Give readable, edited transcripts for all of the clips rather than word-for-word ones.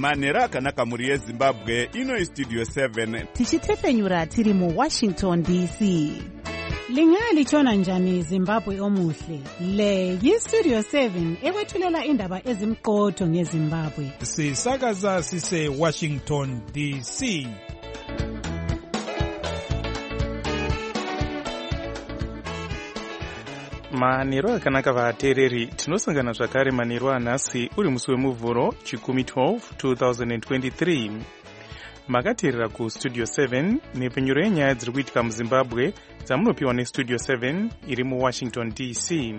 manhero akanaka mhuri yezimbabwe. Ino Studio 7 tichitefenyura tiri muWashington DC. Lingalitshona njani Zimbabwe omuhle? Le yiStudio 7 ekwethulela indaba ezimqotho ngeZimbabwe. Sisakaza sise Washington DC. Manhero akanaka vateereri, tinosangana zvakare manhero anhasi uri musi wemuvhuro chikumi 12 2023. Makateerera kuStudio 7 nepfenyuro yenyaya dziri kuitika muZimbabwe dzamunopiwa neStudio 7 iri muWashington DC.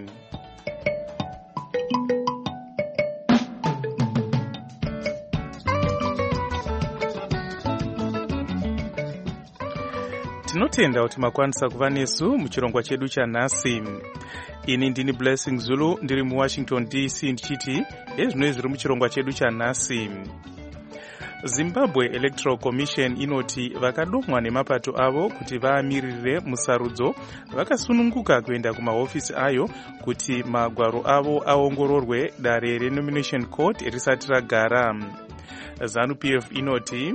Tinotenda kuti makwanisa kuva nesu muchirongwa chedu chanhasi. Ini ndini Blessing Zulu ndiri muWashington DC ndichiti ezvino zviri muchirongwa chedu chanhasi. Zimbabwe Electoral Commission inoti vakadomwa nemapato avo kuti vaamirire musarudzo vakasununguka kuenda kumahofisi ayo kuti magwaro avo aongororwe dare reNomination Court risati ragara. ZANU-PF inoti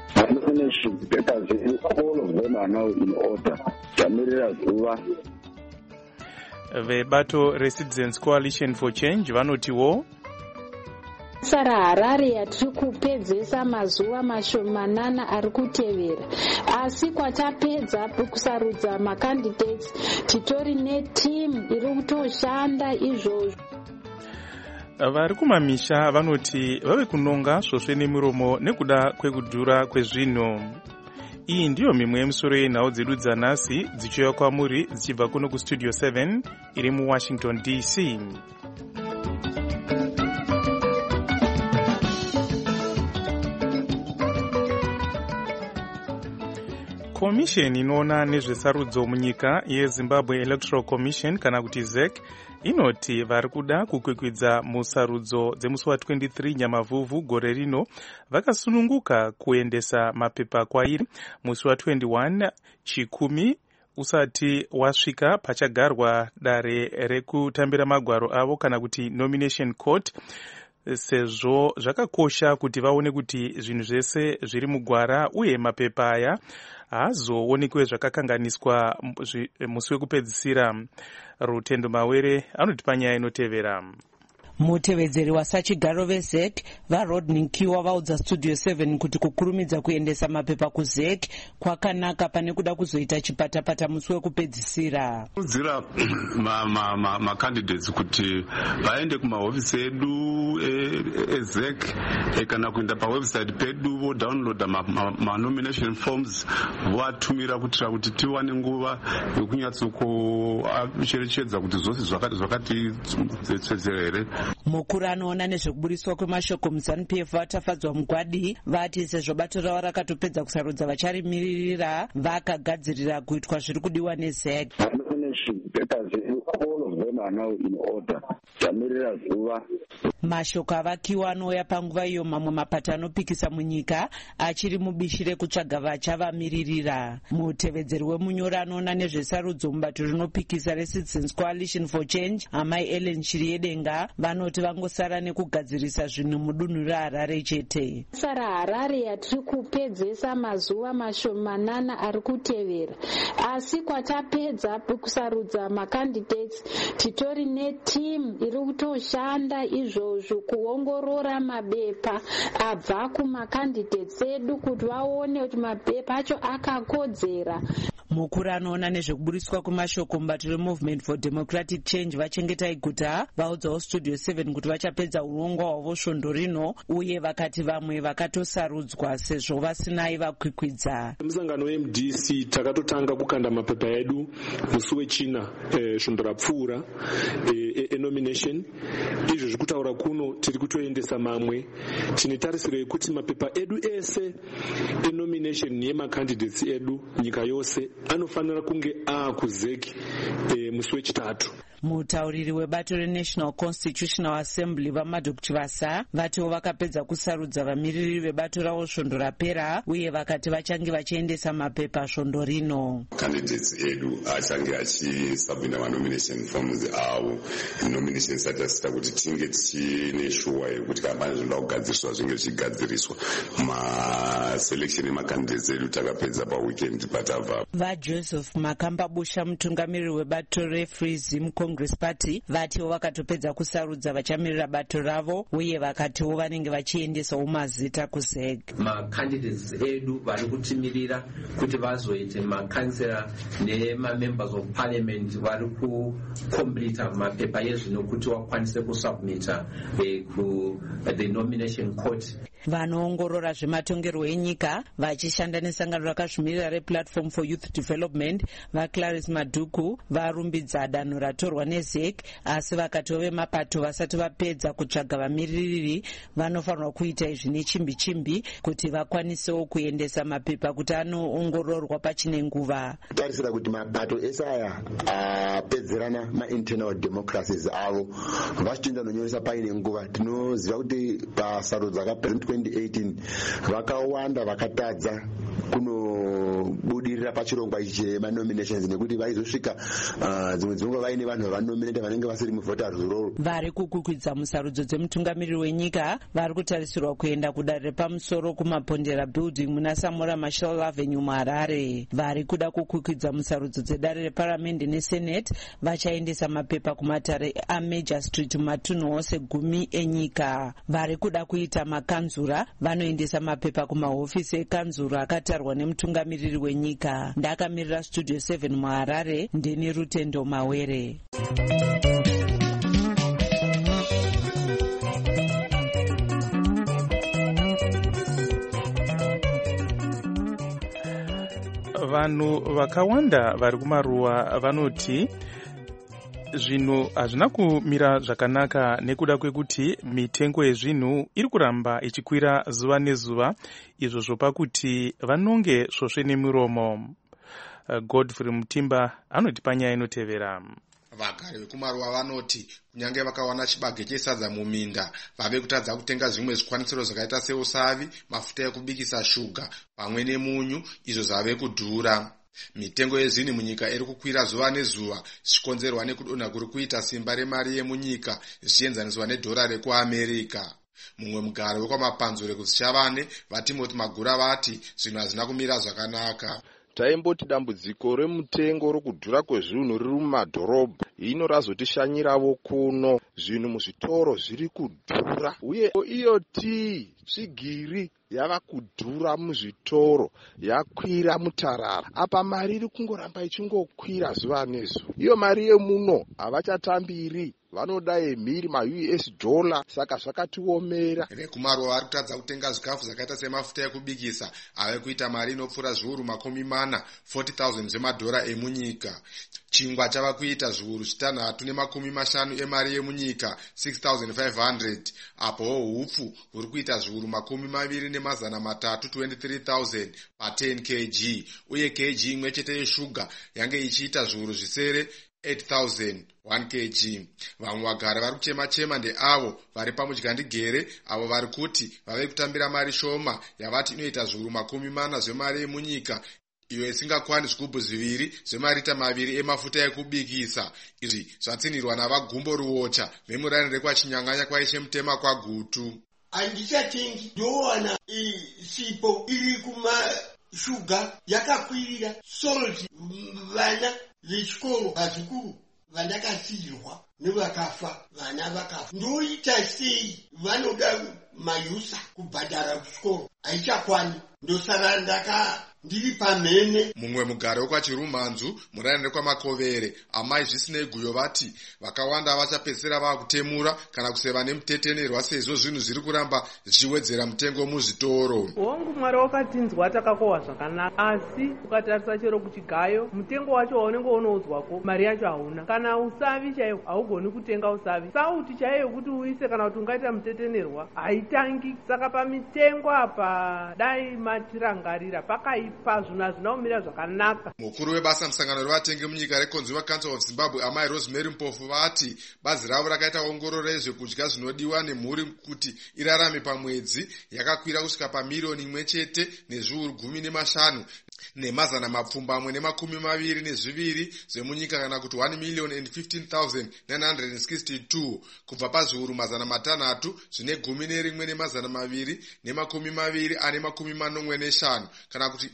vebato reCitizens Coalition for Change vanotiwo Sara Harare yatiri kupedzesa mazuva mashomanana ari kutevera, asi kwatapedza kusarudza makandidates titori netimu iri kutoshanda izvozvo. Vari kumamisha vanoti vave kunonga svosve nemiromo nekuda kwekudhura kwezvinhu. Iyi ndiyo mimwe yemusoro yenhau dzedu dzanhasi dzichiuya kwamuri dzichibva kuno kuStudio 7 iri muWashington DC. Komisheni inoona nezvesarudzo munyika yeZimbabwe Electoral Commission kana kuti ZEC inoti vari kuda kukwikwidza musarudzo dzemusi wa23 Nyamavhuvhu gore rino vakasununguka kuendesa mapepa kwairi musi wa21 chikumi usati wasvika pachagarwa dare rekutambira magwaro avo kana kuti Nomination Court, sezvo zvakakosha kuti vaone kuti zvinhu zvese zviri mugwara uye mapepa aya hazoonekwe zvakakanganiswa musi wekupedzisira. Rutendo Mawere anotipa nyaya inotevera. Mutevedzeri wasachigaro veZEC vaRodney Nkiwa vaudza Studio 7 kuti kukurumidza kuendesa mapepa kuZEC kwakanaka pane kuda kuzoita chipatapata musi wekupedzisira. Kudzira makandidates kuti vaende kumahofisi edu eZEC kana kuenda pawebsite pedu vodownloada manomination forms voatumira kuitira kuti tiwane nguva yekunyatsokucherechedza kuti zvose zvakati tsetsedzera here. Mukuru anoona nezvekuburiswa kwemashoko muZANU-PF vatafadzwa mugwadi vati sezvo bato ravo rakatopedza kusarudza vacharimiririra vakagadzirira kuitwa zviri kudiwa neZEC. Mashoko avakiwa anouya panguva iyo mamwe mapato anopikisa munyika achiri mubishi rekutsvaga vachavamiririra. Mutevedzeri wemunyori anoona nezvesarudzo mubato rinopikisa reCitizens Coalition for Change Amai Ellen Chiriedenga vanoti vangosara nekugadzirisa zvinhu mudunhu reHarare chete. Sara Harare yatiri kupedzesa mazuva mashomanana ari kutevera, asi kwatapedza kusarudza makandidates titori netimu iri kutoshanda izvozvo kuongorora mabepa abva kumakandidates edu kuti vaone kuti mabepa acho akakodzera. Mukuru anoona nezvekuburiswa kwemashoko mubato reMovement for Democratic Change vachengetai guta vaudzawo Studio 7 kuti vachapedza urongwa hwavo svondo rino uye vakati vamwe vakatosarudzwa sezvo vasinai vakwikwidza. Musangano weMDC takatotanga kukanda mapepa edu musi wechina svondo rapfuura enomination. Izvo zvekutaura kuno tiri kutoendesa mamwe. Tine tarisiro yekuti mapepa edu ese enomination yemakandidates edu nyika yose anofanira kunge akuZEC musi wechitatu. Mutauriri webato reNational Constitutional Assembly vaMadok Chivasa vatiwo vakapedza kusarudza vamiriri vebato ravo svondo rapera uye vakati vachange vachiendesa mapepa svondo rino. Candidates edu achange achisubmita manomination forms avo. Nomination sachasita kuti tinge tichine shuwa yekuti kana zvinoda kugadziriswa zvinge zvichigadziriswa. Maselection emacandidates edu takapedza paweekend patabva. VaJoseph Makambabusha mutungamiriri webato reFree Zim Congress Party vatiwo vakatopedza kusarudza vachamirira bato ravo uye vakatiwo vanenge vachiedesawo mazita kuZEC. Macandidates edu vari kutimirira kuti vazoite makansela nemamembers of parliament vari kukomplita mapepa ezvino kuti vakwanise kusubmita the nomination court. Vanoongorora zvematongerwo enyika vachishanda nesangano rakazvimirira rePlatform for Youth Development vaClarice Maduku varumbidza danho ratorwa neZEC, asi vakatiwo vemapato vasati vapedza kutsvaga vamiriri vanofanirwa kuita izvi nechimbi-chimbi kuti vakwanisewo kuendesa mapepa kuti anoongororwa pachine nguva. Tarisira kuti mapato ese aya apedzerana ma-internal democracies avo vachitoenda nonyoresa paine nguva. Tinoziva kuti pasarudzo dzakapedza 2018 vakawanda vakatadza kunobudirira pachirongwa ichi chemanominations nekuti vaizosvika dzimwe dzinonga vaine vanhu vanominata vanenge vasiri muvoters roll. Vari kukukwidza musarudzo dzemutungamiriri wenyika vari kutarisirwa kuenda kudare repamusoro kumapondera building muna Samora Machel Avenue muHarare. Vari kuda kukukwidza musarudzo dzedare reparamende nesenate vachaendesa mapepa kumatare aMajor Street matunhu ose 10 enyika. Vari kuda kuita makanzura vanoendesa mapepa kumahofisi ekanzura akatarwa nemutungamiriri wenyika. Ndakamirira Studio 7 muHarare ndini Rutendo Mawere. Vanhu vakawanda vari kumaruwa vanoti zvinhu hazvina kumira zvakanaka nekuda kwekuti mitengo yezvinhu iri kuramba ichikwira zuva nezuva, izvo zvopa kuti vanonge svosve nemiromo. Godfrey Mutimba anoti panyaya inotevera. Vagari vekumaruwa vanoti kunyange vakawana chibage chesadza muminda vave kutadza kutenga zvimwe zvikwanisiro zvakaita seusavi, mafuta ekubikisa shuga pamwe nemunyu, izvo zvave kudhura. Mitengo yezvinhu munyika iri kukwira zuva nezuva zvichikonzerwa nekudonha kuri kuita simba remari yemunyika zvichienzaniswa nedhora rekuAmerica. Mumwe mugari wekwamapanzure kuZichavane vaTimothy Magura vati zvinhu hazvina kumira zvakanaka. Taimboti dambudziko remutengo rokudhura kwezvinhu riri mumadhorobha, hino razotishanyirawo kuno. Zvinhu muzvitoro zviri kudhura uye iyo tii svigiri yava kudhura muzvitoro, yakwira mutarara. Apa mari iri kungoramba ichingokwira zuva nezuva. Iyo mari yemuno havachatambiri, vanoda yemhiri ma-US dollar, saka zvakatiomera. Vekumaruwa vari kutadza kutenga zvikafu zvakaita semafuta ekubikisa ave kuita mari inopfuura zviuru 40,000 zvemadhora emunyika. Chingwa chava kuita zviuru 650 emari yemunyika 6,500, apowo hupfu huri kuita zviuru 23,000 pa 10 kg, uye kg imwe chete yeshuga yange ichiita zviuru zvisere 8,000 1 kg. Vamwe vagari vari kuchema-chema ndeavo vari pamudyandigere avo vari kuti vave kutambira mari shoma yavati inoita zviuru 40 zvemari yemunyika, iyo isingakwani zvigubhu 2 zvemarita 2 emafuta ekubikisa. Izvi zvatsinirwa navaGumbo Ruocha vemurani rekwaChinyanganya kwaishe Mutema kwaGutu. Handichatengi ndowana sipo iri kumashuga yakakwirira salt. Vana vechikoro vazukuru vandakasiyirwa nevakafa, vana vakafa. Ndoita sei vanoda mayusa kubhadhara kuchikoro, haichakwani. Ndosara ndiri pamhene. Mumwe mugari wekwaChirumhanzu murani rekwamakovere amai zvisinei guyo vati vakawanda vachapedzisira vava kutemura kana kuseva nemutetenerwa sezvo zvinhu zviri kuramba zvichiwedzera mutengo muzvitoro. Hongu Mwari wakatinzwa takakohwa zvakanaka, asi ukatarisa chero kuchigayo mutengo wacho waunenge unoudzwako mari yacho hauna. Kana usavi chaiwo haugoni kutenga usavi. Sauti chaiyo kuti uise kana kuti ungaita mutetenerwa haitangi. Saka pamitengo apa dai matirangarira pakaipa pazvinhu hazvina kumira zvakanaka. mukuru webasa musangano revatengi munyika reconsumer council of zimbabwe amai rosemary mpofu vati bazi ravo rakaita ongororo yezvekudya zvinodiwa nemhuri kuti irarame pamwedzi yakakwira kusvika pamiriyoni 1.5 nemazana mapfumbamwe ne22 zvemunyika kana kuti 1,015,962 kubva pazviuru mazana matanhatu zvine 11,225 kana kuti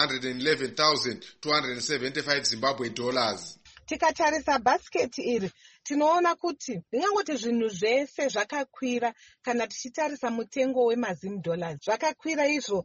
611,275 Zimbabwe dollars. Tikatarisa basiketi iri tinoona kuti ndingangoti zvinhu zvese zvakakwira kana tichitarisa mutengo wemazim dollars zvakakwira izvo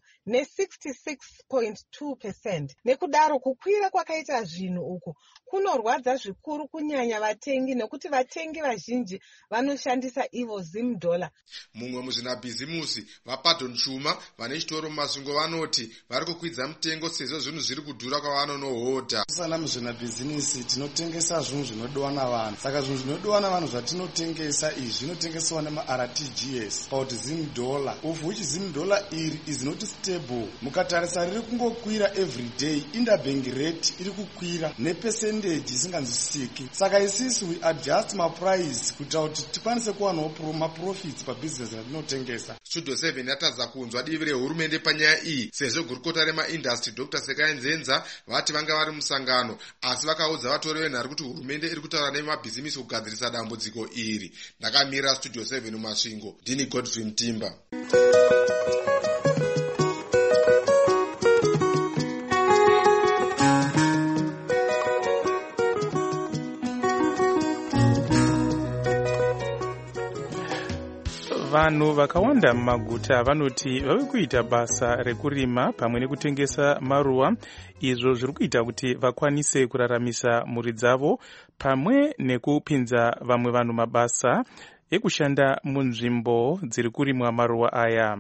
ne66.2%. Nekudaro kukwira kwakaita zvinhu uku kunorwadza zvikuru kunyanya vatengi nekuti vatengi vazhinji vanoshandisa ivo zim dollar. Mumwe muzvinabhizimusi vaPardon Chuma vane chitoro mumasvingo vanoti vari kukwidza mutengo sezvo zvinhu zviri kudhura kwavanonohodha. Sana muzvinabhizimusi tinotengesa zvinhu zvinodiwa navanhu. Saka zvinhu zvinodiwa navanhu zvatinotengesa izvi zvinotengeswa nema-RTGS pauti zim dollar, of which zim dollar iri is not stable. Mukatarisa riri kungokwira every day, interbank rate iri kukwira nepercentage isinganzwisiki. Saka isisi we adjust maprice kuita kuti tikwanise kuwanawo maprofits pabusiness ratinotengesa. Studio 7 yatadza kunzwa divi rehurumende panyaya iyi sezvo gurukota remaindastry Dr. Sekai Nzenza vati vanga vari musangano asi vakaudza vatori venhare kuti hurumende iri kutaura nemabhizimisi kugadzirisa dambudziko iri. Ndakamira Studio 7 mumasvingo, ndini Godfrey Mtimba. Vanhu vakawanda mumaguta vanoti vave kuita basa rekurima pamwe nekutengesa maruva, izvo zviri kuita kuti vakwanise kuraramisa mhuri dzavo pamwe nekupinza vamwe vanhu mabasa ekushanda munzvimbo dziri kurimwa maruva aya.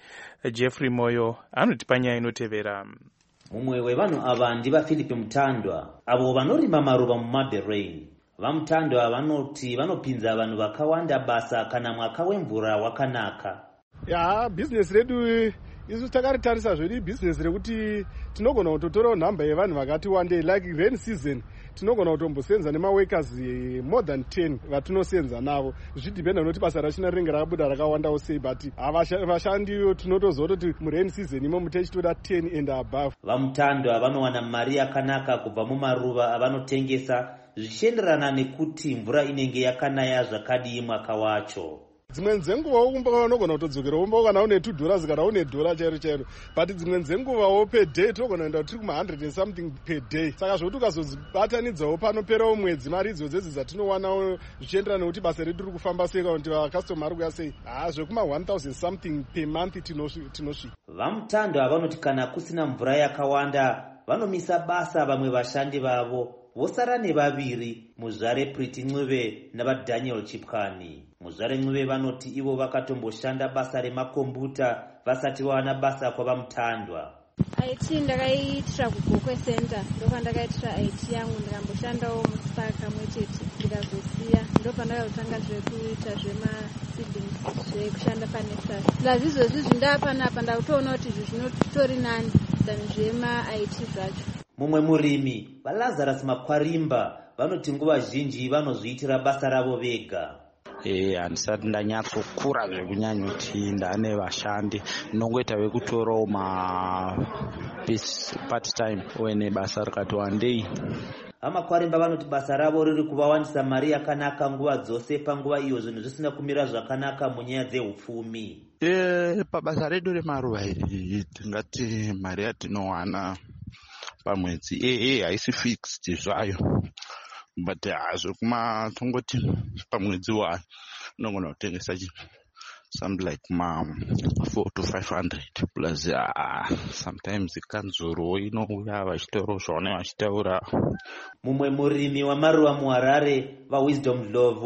Jeffrey Moyo anoti panyaya inotevera. Mumwe wevanhu ava ndiva Philip Mutandwa, avo vanorima maruva muMaberrain. Vamutandwa vanoti vanopinza vanhu vakawanda basa kana mwaka wemvura wakanaka. Business redu isu takaritarisa zviri business rekuti tinogona kutotorawo nhamba yevanhu vakati wandei, like rain season tinogona kutombosenza nemaworkers more than 10 vatinosenza navo, zvidhipenda nekuti basa rachina rinenge rakabuda rakawandawo sei, but vashandiyo tinotoziva kuti murain season imo mutechitoda 10 and above. Vamutandwa vanowana mari yakanaka kubva mumaruva avanotengesa zvichienderana nekuti mvura inenge yakanaya zvakadii mwaka wacho. Dzimwe dzenguva unogona kutodzokera kana une $2 kana une $1 chairo, but dzimwe dzenguvawo per day tinogona kuenda tiri kuma100 and something per day. Saka zvokuti ukazodzibatanidzawo panoperawo mwedzi mari idzodzi dzatinowanawo zvichienderana nekuti basa redu riri kufamba sei kana kuti vakastoma ari kuya sei, zvekuma 1000 something per month tinosvika. Vamutandwa vanoti kana kusina mvura yakawanda vanomisa basa vamwe vashandi vavo, vosara nevaviri, Muzvare Priti Ncube navaDaniel Chipkani. Muzvare Ncube vanoti ivo vakatomboshanda basa remakombuta vasati vawana basa kwavamutandwa. IT ndakaitira kuGokwe Center, ndokwandakaitira IT yangu, ndikamboshandawo muSpark kamwechete ndikazosiya, ndopandakatanga zvekuita zvemaseedings zvekushanda paNexus. Lazizvozvi zvindapanapa ndakutoona kuti izvi zvinotori nani than zvema-IT zvacho. Mumwe murimi vaLazarus Makwarimba vanoti nguva zhinji vanozviitira basa ravo vega. Handisati ndanyatsokura zvekunyanya kuti ndane vashandi, ndinongoita vekutorawo part time uye nebasa rikati wandei. Vamakwarimba vanoti basa ravo riri kuvawandisa mari yakanaka nguva dzose panguva iyo zvinhu zvisina kumira zvakanaka munyaya dzeupfumi. Pabasa redu remaruva iri tingati mari yatinowana pamwedzi haisi fixed zvayo, but zvekuma tongoti pamwedzi wa nogona kutengesa something like 400 to 500 plus sometimes kanzuro inouya vachitoro zvaone vachitaura. Mumwe murimi wamaruva muHarare vaWisdom Ndlovu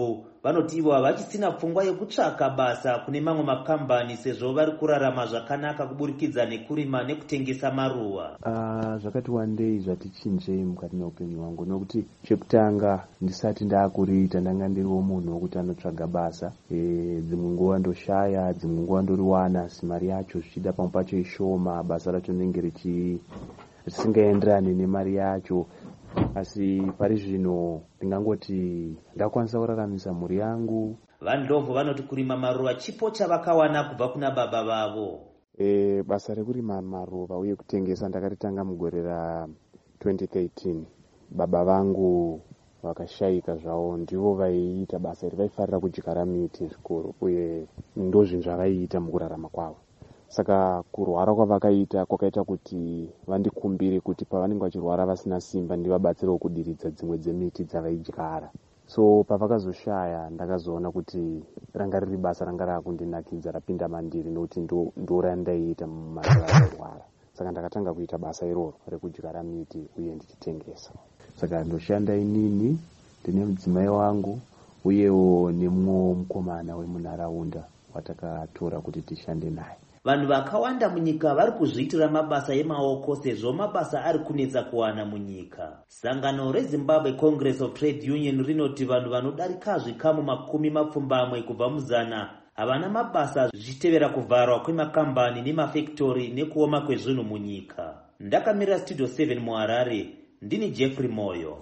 vanoti ivo havachisina pfungwa yekutsvaka basa kune mamwe makambani sezvo vari kurarama zvakanaka kuburikidza nekurima nekutengesa maruva. Zvakati wandei zvatichinjei mukati meupenyu hwangu, nokuti chekutanga ndisati ndaakuriita ndanga ndiriwo munhu wokuti anotsvaga basa. Dzimwe nguva ndoshaya, dzimwe nguva ndoriwana, asi mari yacho zvichida pamwe pacho ishoma, basa racho rinenge risingaenderani nemari yacho. Asi pari zvino ndingangoti ndakwanisa kuraramisa mhuri yangu. VaNdlovu vanoti kurima maruva chipo chavakawana kubva kuna baba vavo. Basa rekurima maruva uye kutengesa ndakaritanga mugore ra2013. Baba vangu vakashayika zvavo, ndivo vaiita basa iri, vaifarira kudyara miti zvikuru uye ndozvinhu zvavaiita mukurarama kwavo. Saka kurwara kwavakaita kwakaita kuti vandikumbire kuti pavanenge vachirwara vasina simba ndivabatsirewo kudiridza dzimwe dzemiti dzavaidyara. So pavakazoshaya ndakazoona kuti ranga riri basa ranga rakundinakidza rapinda mandiri, nokuti ndo randaiita mumazuva airwara. Saka ndakatanga kuita basa iroro rekudyara miti uye ndichitengesa. Saka ndoshanda inini, ndine mudzimai wangu uyewo nemumwe mukomana wemunharaunda watakatora kuti tishande naye. Vanhu vakawanda munyika vari kuzviitira mabasa emaoko sezvo mabasa ari kunetsa kuwana munyika. Sangano reZimbabwe Congress of Trade Union rinoti vanhu vanodarika zvikamu 20 kubva muzana havana mabasa, zvichitevera kuvharwa kwemakambani nemafektori nekuoma kwezvinhu munyika. Ndakamirira Studio 7 muHarare, ndini Jeffrey Moyo.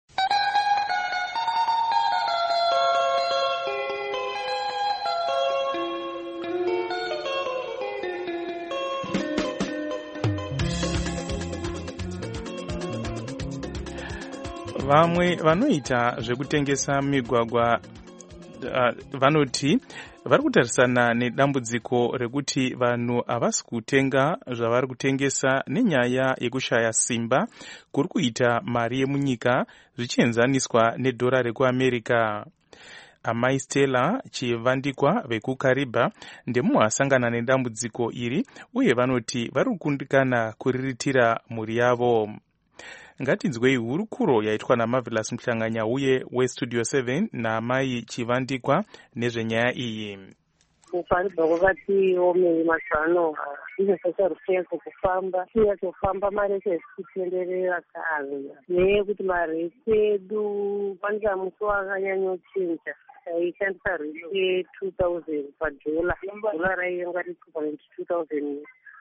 Vamwe vanoita zvekutengesa migwagwa vanoti vari kutarisana nedambudziko rekuti vanhu havasi kutenga zvavari kutengesa nenyaya yekushaya simba kuri kuita mari yemunyika zvichienzaniswa nedhora rekuAmerica. Amai Stella Chivandikwa vekuKariba ndemumwe asangana nedambudziko iri uye vanoti vari kukundikana kuriritira mhuri yavo. Ngatinzwei hurukuro yaitwa naMarvelous Mhlanganya uye weStudio 7 naamai Chivandikwa nezvenyaya iyi. Kufaribva kwakati omei mazano zvinhu rusenso kufamba uye kufamba marese zvichitenderera kare nekuti marese edu panza musi wakanyanyochinja taishandisa rese 2000 padhola, dhola rainga ri 2,000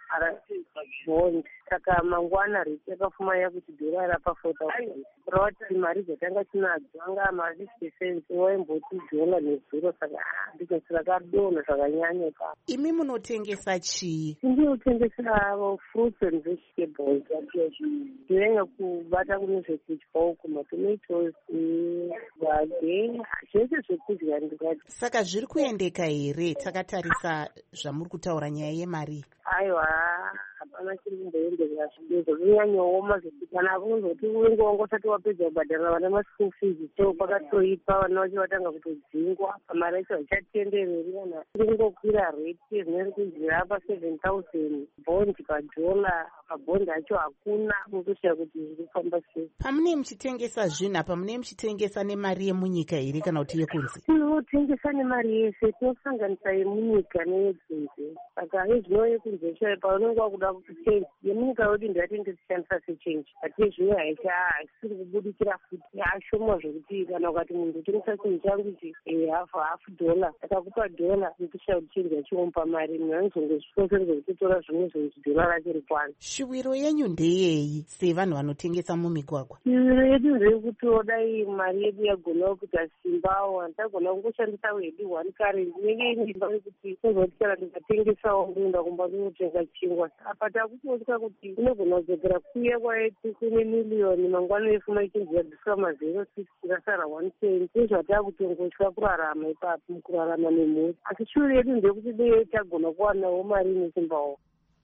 saka mangwana rese yakafuma yakuti dhola rapa 4,000 kurati mari dzatanga tinadzo anga mari 6% waimboti dhola nezero, saka ndiko rakadonha zvakanyanya. Imi munotengesa chii? Ndinotengesa fruits and vegetables. Ndinenge kubata kune zvekudya uku, matomatoes, vage, zvese zvekudya ndikati. Saka zviri kuendeka here? Takatarisa zvamuri kutaura nyaya yemari. Aiwa, hapana chiri kumboendeka zvidoko, zvinyanyooma zvekuti kana kunzoti unenge wangosati wapedza kubhadhara vana maschool fees, so pakatoipa vana vacho vatanga kutodzingwa, mari yacho haichatendereri kana ingokwira rate zvinenge kudzira pa 7,000 bond padhola, pabhondi acho hakuna, kutoshaya kuti zviri kufamba sei. Pamune muchitengesa zvinhu apa mune muchitengesa nemari yemunyika here kana kuti yekunze? Tinotengesa nemari yese, tinosanganisa yemunyika neyedzinze. Saka izvino yekunze chayo paunenge wakuda kuchange yemunyika wedu ndatingeshandisa sechange, ati zvino haisiri kubudikira futi ashoma zvekuti kana ukati munhu utengesa chinhu changu ichi hafu dhola akakupa dhola nikushaya kuti chinhu yachiwomupa mari, munhu anozongozvikosereza kutotora zvimwe zvinhu dhola racho rikwana. Shuviro yenyu ndeyei sevanhu vanotengesa mumigwagwa? Shuviro yedu ndeyekuti dai mari yedu yagona kuita simbawo, handagona kungoshandisa wedu 1 kare ndinenge ineimba yekuti kuzoti kana ndikatengesawo ndoenda kumba kunotenga chingwa, apa takutotya kuti inogona kudzokera kuya kwaiti kune miliyoni mangwana efuma ichinzi yabviswa ma060 rasara 110. Ndozvatakutongotya kurarama ipapo mukurarama nemhuri, asi shuviro yedu ndeyekuti dei tagona kuwanawo mari inesimbawo.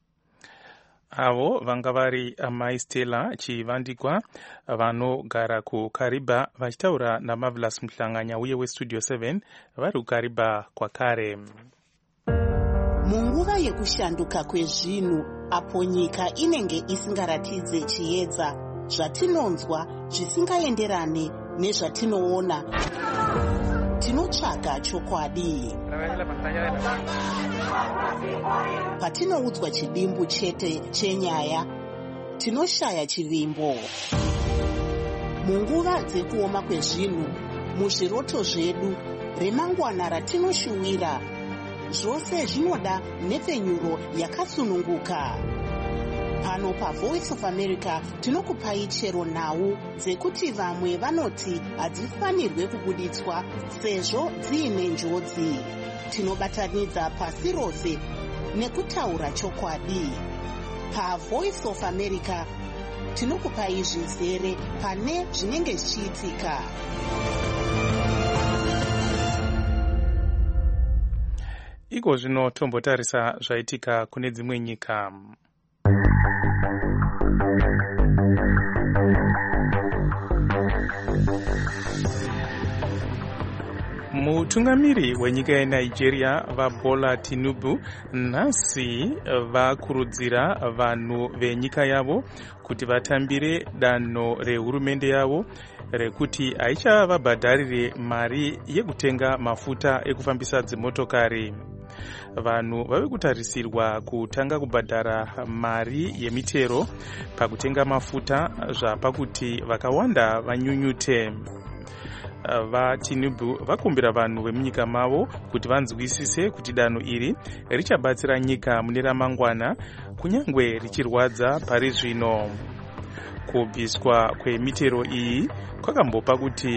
Avo vanga vari amai Stella Chivandikwa vanogara kuKariba vachitaura naMarvelous Mhlanganya uye weStudio 7 vari kuKariba kwakare. Munguva yekushanduka kwezvinhu apo nyika inenge isingaratidze chiedza, zvatinonzwa zvisingaenderane nezvatinoona, tinotsvaga chokwadi. Patinoudzwa chidimbu chete chenyaya, tinoshaya chivimbo. Munguva dzekuoma kwezvinhu, muzviroto zvedu, remangwana ratinoshuwira, zvose zvinoda nhepfenyuro yakasununguka. Pano paVoice of America tinokupai chero nhau dzekuti vamwe vanoti hadzifanirwe kubuditswa sezvo dziine njodzi. Tinobatanidza pasi rose nekutaura chokwadi. PaVoice of America tinokupai zvizere pane zvinenge zvichiitika. Iko zvino tombotarisa zvaitika kune dzimwe nyika. Mutungamiri wenyika yeNigeria vaBola Tinubu nhasi vakurudzira vanhu venyika yavo kuti vatambire danho rehurumende yavo rekuti haichavabhadharire mari yekutenga mafuta ekufambisa dzimotokari. Vanhu vave kutarisirwa kutanga kubhadhara mari yemitero pakutenga mafuta zvapakuti vakawanda vanyunyute. VaTinubu vakumbira vanhu vemunyika mavo kuti vanzwisise kuti danho iri richabatsira nyika mune ramangwana kunyangwe richirwadza pari zvino. Kubviswa kwemitero iyi kwakambopa kuti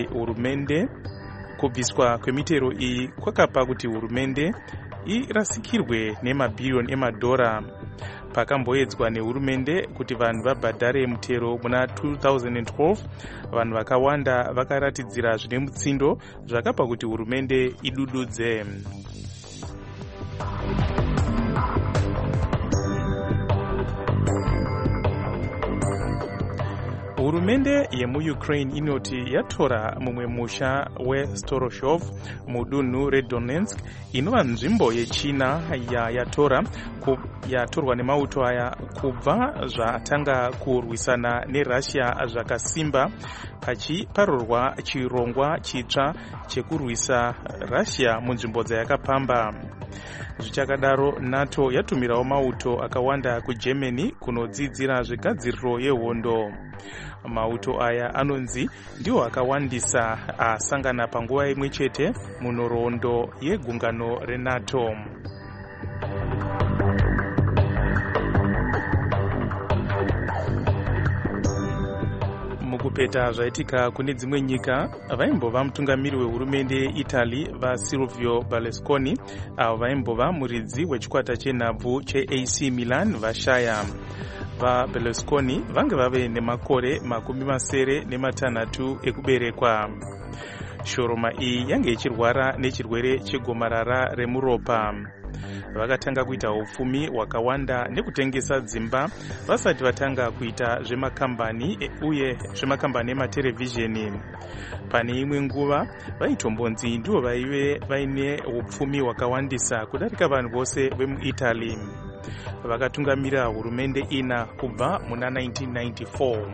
kwakapa kuti hurumende irasikirwe nemabhiriyoni emadhora. Pakamboedzwa nehurumende kuti vanhu vabhadhare mutero muna 2012, vanhu vakawanda vakaratidzira zvine mutsindo zvakapa kuti hurumende idududze. Hurumende yemuUkraine inoti yatora mumwe musha weStoroshov mudunhu reDonetsk inova nzvimbo yechina yatorwa nemauto aya kubva zvatanga kurwisana neRussia zvakasimba pachiparurwa chirongwa chitsva chekurwisa Russia munzvimbo dzayakapamba. Zvichakadaro NATO yatumirawo mauto akawanda kuGermany kunodzidzira zvigadziriro yehondo. Mauto aya anonzi ndiwo akawandisa asangana panguva imwe chete munhoroondo yegungano reNATO. Mukupeta zvaitika kune dzimwe nyika, vaimbova mutungamiri wehurumende yeItaly vaSilvio Berlusconi avo vaimbova muridzi wechikwata chenhabvu cheAC Milan vashaya. VaBerlusconi vange vave nemakore 86 ekuberekwa. Shoroma iyi yange ichirwara nechirwere chegomarara remuropa. Vakatanga kuita upfumi hwakawanda nekutengesa dzimba vasati vatanga kuita zvemakambani uye zvemakambani ematerevhizheni. Pane imwe nguva vaitombonzi ndivo vaive vaine upfumi hwakawandisa kudarika vanhu vose vemuItaly. Vakatungamira hurumende ina kubva muna 1994.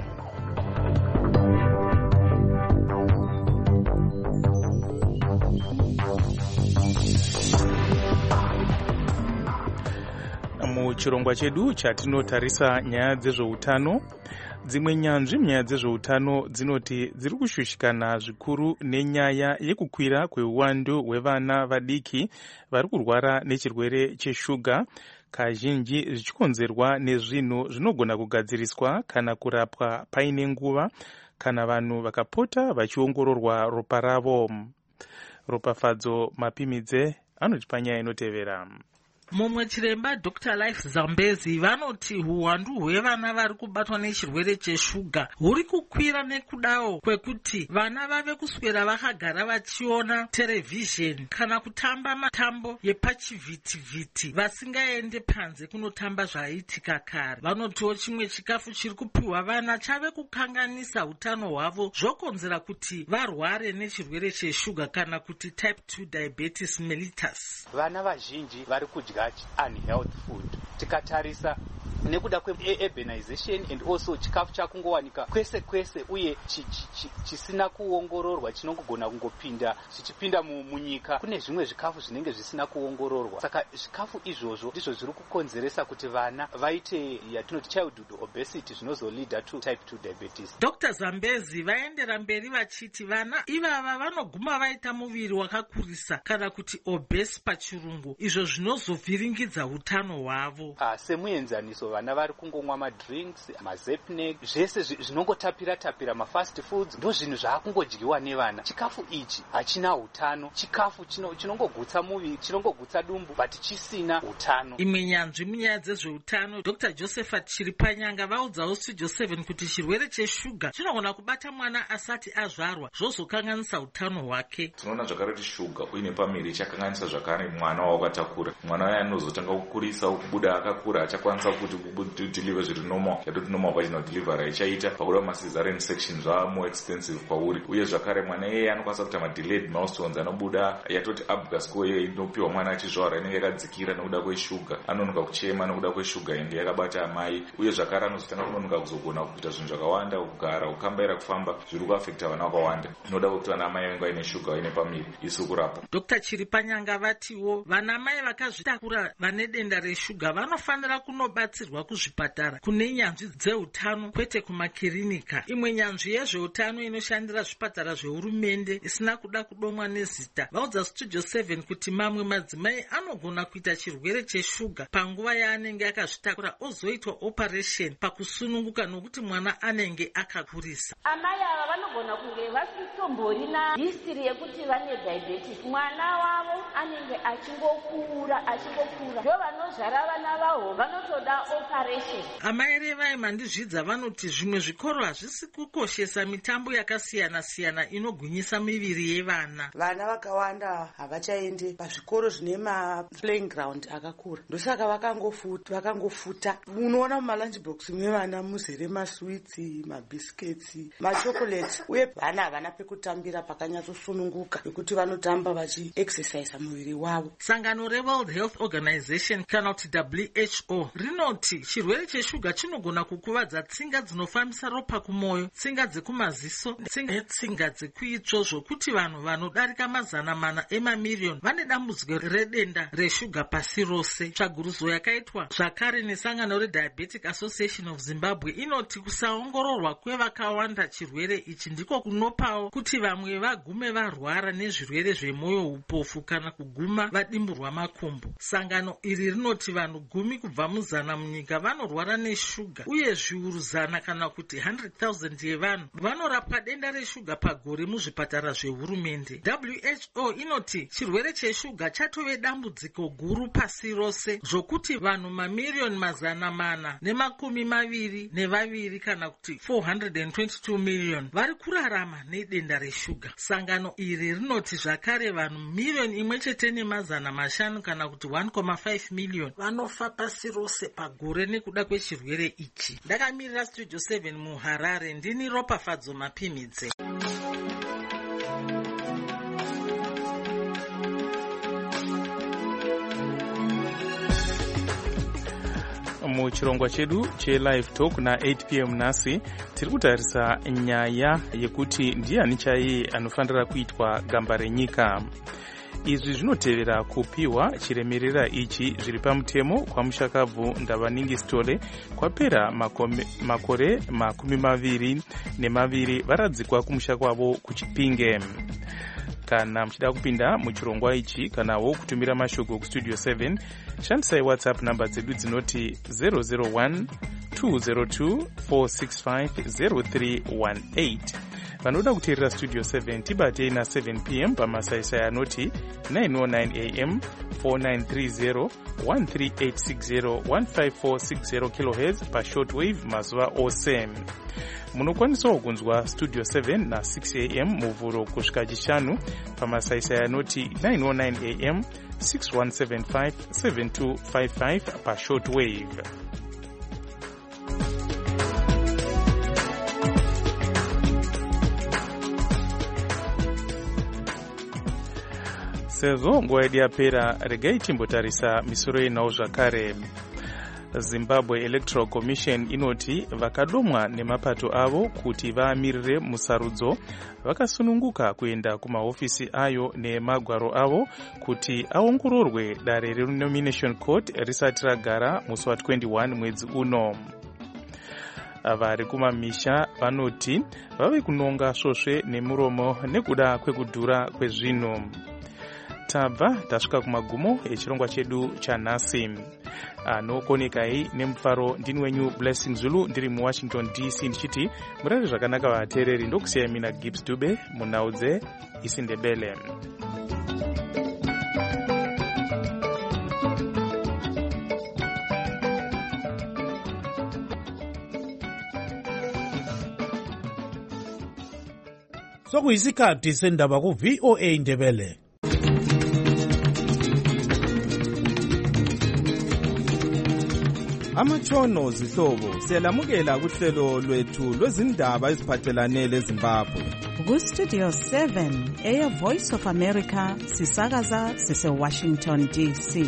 Muchirongwa chedu chatinotarisa nyaya dzezveutano, dzimwe nyanzvi munyaya dzezveutano dzinoti dziri kushushikana zvikuru nenyaya yekukwira kweuwandu hwevana vadiki vari kurwara nechirwere cheshuga, kazhinji zvichikonzerwa nezvinhu zvinogona kugadziriswa kana kurapwa paine nguva kana vanhu vakapota vachiongororwa ropa ravo. Ropafadzo Mapimidze anotipa nyaya inotevera. Mumwe chiremba Dr. Life Zambezi vanoti huwandu hwevana vari kubatwa nechirwere cheshuga huri kukwira nekudawo kwekuti vana vave kuswera vakagara vachiona terevhizheni kana kutamba matambo yepachivhitivhiti vasingaende panze kunotamba zvaiitika kare. Vanotiwo chimwe chikafu chiri kupiwa vana chave kukanganisa utano hwavo zvokonzera kuti varware nechirwere cheshuga kana kuti type 2 diabetes mellitus. Vana vazhinji vari kudya unhealthy food. Tikatarisa nekuda kweurbanization and also chikafu chakungowanika kwese kwese uye chisina kuongororwa chinongogona kungopinda chichipinda munyika. Kune zvimwe zvikafu zvinenge zvisina kuongororwa, saka zvikafu izvozvo ndizvo zviri kukonzeresa kuti vana vaite yatinoti childhood obesity, zvinozolida to type 2 diabetes. Dr. Zambezi vaendera mberi vachiti vana ivava vanoguma vaita muviri wakakurisa kana kuti obese pachirungu, izvo zvinozovhiringidza utano hwavo. Semuenzaniso, vana vari kungomwa madrinks, mazepneg, zvese zvinongotapira mafast foods ndo zvinhu zvaakungodyiwa nevana. Chikafu ichi hachina utano, chikafu chinongogutsa muviri, chinongogutsa dumbu but chisina utano. Imwe nyanzvi munyaya dzezveutano, Dr. Josephat Chiripanyanga vaudzawo Studio 7 kuti chirwere cheshuga chinogona kubata mwana asati azvarwa zvozokanganisa utano hwake. Tinoona zvakare kuti shuga uine pamiri chakanganisa zvakare mwana wakatakura. Mwana uya anozotanga kukurisa kubuda akakura achakwanisa kuti deliver zviri normal, yatoti normal vaginal delivery ichaita pakuda macesarean section zvava more expensive kwauri, uye zvakare mwana iyeye anokwanisa kuita delayed milestones anobuda yatoti abgasco iye inopiwa mwana achizvara inenge yakadzikira nekuda kweshuga, anonoka kuchema nekuda kweshuga inge yakabata amai, uye zvakare anozotanga kunonoka kuzogona kuita zvinhu zvakawanda, kugara kukambaira kufamba, zviri kuafekta vana vakawanda. Inoda kuti vana mai venga ine shuga ine pamiri isi kurapa. Dr. Chiripanyanga vatiwo vana mai vakazvitakura vane denda reshuga vanofanira kunobatsirwa kuzvipatara kune nyanzvi dzeutano kwete kumakirinika. Imwe nyanzvi yezveutano inoshandira zvipatara zvehurumende isina kuda kudomwa nezita vaudza Studio 7 kuti mamwe madzimai anogona kuita chirwere cheshuga panguva yaanenge akazvitakura ozoitwa operation pakusununguka nokuti mwana anenge akakurisa. Amai ava vanogona kunge vasitomborina history yekuti vane diabetes, mwana wavo anenge achingokura ndo vanozvara vana vavo vanotoda operation. Amai Revaima ndizvidza vanoti zvimwe zvikoro hazvisi kukoshesa mitambo yakasiyana-siyana inogwinyisa miviri yevana. Vana vakawanda havachaende pazvikoro zvine maplaying ground akakura, ndosaka vakangofuta. Unoona mumalunchbox mevana muzere maswitsi, mabhisiketsi, machokoleti, uye vana havana pekutambira pakanyatsosununguka pekuti vanotamba vachiexercise muviri wavo. Sangano reWorld Health Organization kana kuti WHO rinoti chirwere cheshuga chinogona kukuvadza tsinga dzinofambisa ropa kumoyo, tsinga dzekumaziso, tsinga dzekuitsvo, zvokuti vanhu vanodarika 400 emamiriyoni vane dambudziko redenda reshuga pasi rose. Tsvagurudzo yakaitwa zvakare nesangano reDiabetic Association of Zimbabwe inoti kusaongororwa kwevakawanda chirwere ichi ndiko kunopawo kuti vamwe vagume varwara nezvirwere zvemwoyo, upofu kana kuguma vadimburwa makumbo. Sangano iri rinoti vanhu 10 kubva mu100 munyika vanorwara neshuga, uye zviuru 100 kana kuti 100,000 yevanhu vanorapwa denda reshuga pagore muzvipatara zvehurumende. WHO inoti chirwere cheshuga chatove dambudziko guru pasi rose, zvokuti vanhu mamiriyoni 422 kana kuti 422 miliyoni vari kurarama nedenda reshuga. Sangano iri rinoti zvakare vanhu miriyoni 1.5 kana kuti 1.5 miliyoni vanofa pasi rose pagore nekuda kwechirwere ichi. Ndakamirira Studio 7 muHarare, ndini Ropafadzo Mapimidze. Muchirongwa chedu chelive talk na 8 p.m. nhasi tiri kutarisa nyaya yekuti ndiani chaiye anofanira kuitwa gamba renyika. Izvi zvinotevera kupiwa chiremerera ichi zviri pamutemo kwamushakabvu Ndavaningi Stole kwapera makore 22 varadzikwa kumusha kwavo kuChipinge. Kana muchida kupinda muchirongwa ichi kanawo kutumira mashoko kustudio 7 shandisai WhatsApp namba dzedu dzinoti 001 202 465 0318. Vanoda kuteerera Studio 7 tibatei na 7 p.m. pamasaisai anoti 909 am 4930 13860 15460 kHz pashortwave mazuva ose. Munokwanisawo kunzwa Studio 7 na 6 am muvhuro kusvika chishanu pamasaisai anoti 909 am 6175 7255 pashortwave. Sezvo nguva yedu yapera, regai timbotarisa misoro yenhau zvakare. Zimbabwe Electoral Commission inoti vakadomwa nemapato avo kuti vaamirire musarudzo vakasununguka kuenda kumahofisi ayo nemagwaro avo kuti aongororwe dare renomination court risati ragara musi wa21 mwedzi uno. Vari kumamisha vanoti vave kunonga svosve nemuromo nekuda kwekudhura kwezvinhu. Tabva tasvika kumagumo echirongwa chedu chanhasi. Anokonekai nemufaro ndini wenyu Blessing Zulu ndiri muWashington DC ndichiti murari zvakanaka vateereri, ndokusiyai mina Gibbs Dube munaudze isindebele. Sokuyisikhathi sendaba ku VOA Ndebele. Amatshono zihlobo siyalamukela kuhlelo lwethu lwezindaba eziphathelane leZimbabwe. Ku-Studio 7 Air Voice of America sisakaza sise-Washington DC.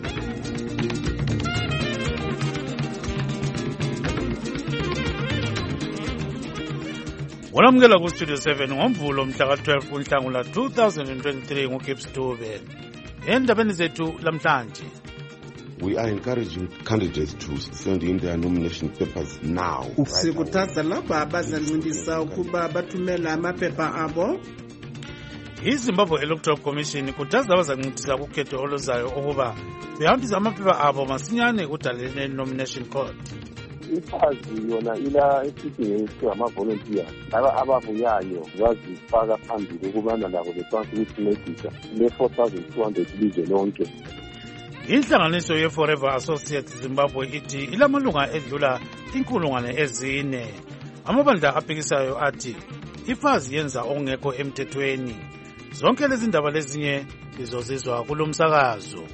Walamukela ku-Studio 7 ngomvulo mhla ka-12 kuNhlangula 2023 nguGibbs Dube. Endabeni zethu lamhlanje. We are encouraging candidates to send in their nomination papers now. Sikhuthaza labo abazancindisa ukuba bathumela amaphepha abo. iZimbabwe Electoral Commission ikhuthaza abazancindisa kukhetho oluzayo ukuba behambise amaphepha abo masinyane kudalene nomination court. Iphazi yona ila esithi ngama-volunteer laba ababuyayo bazifaka phambili ukubana labo bekwazi ukusincedisa le-4,200 ilizwe lonke. Inhlanganiso ye-Forever Associates Zimbabwe ithi ilamalunga edlula 4,000. Amabandla aphikisayo athi ifazi yenza okungekho emthethweni. Zonke lezi ndaba lezinye lizozizwa kulo msakazo.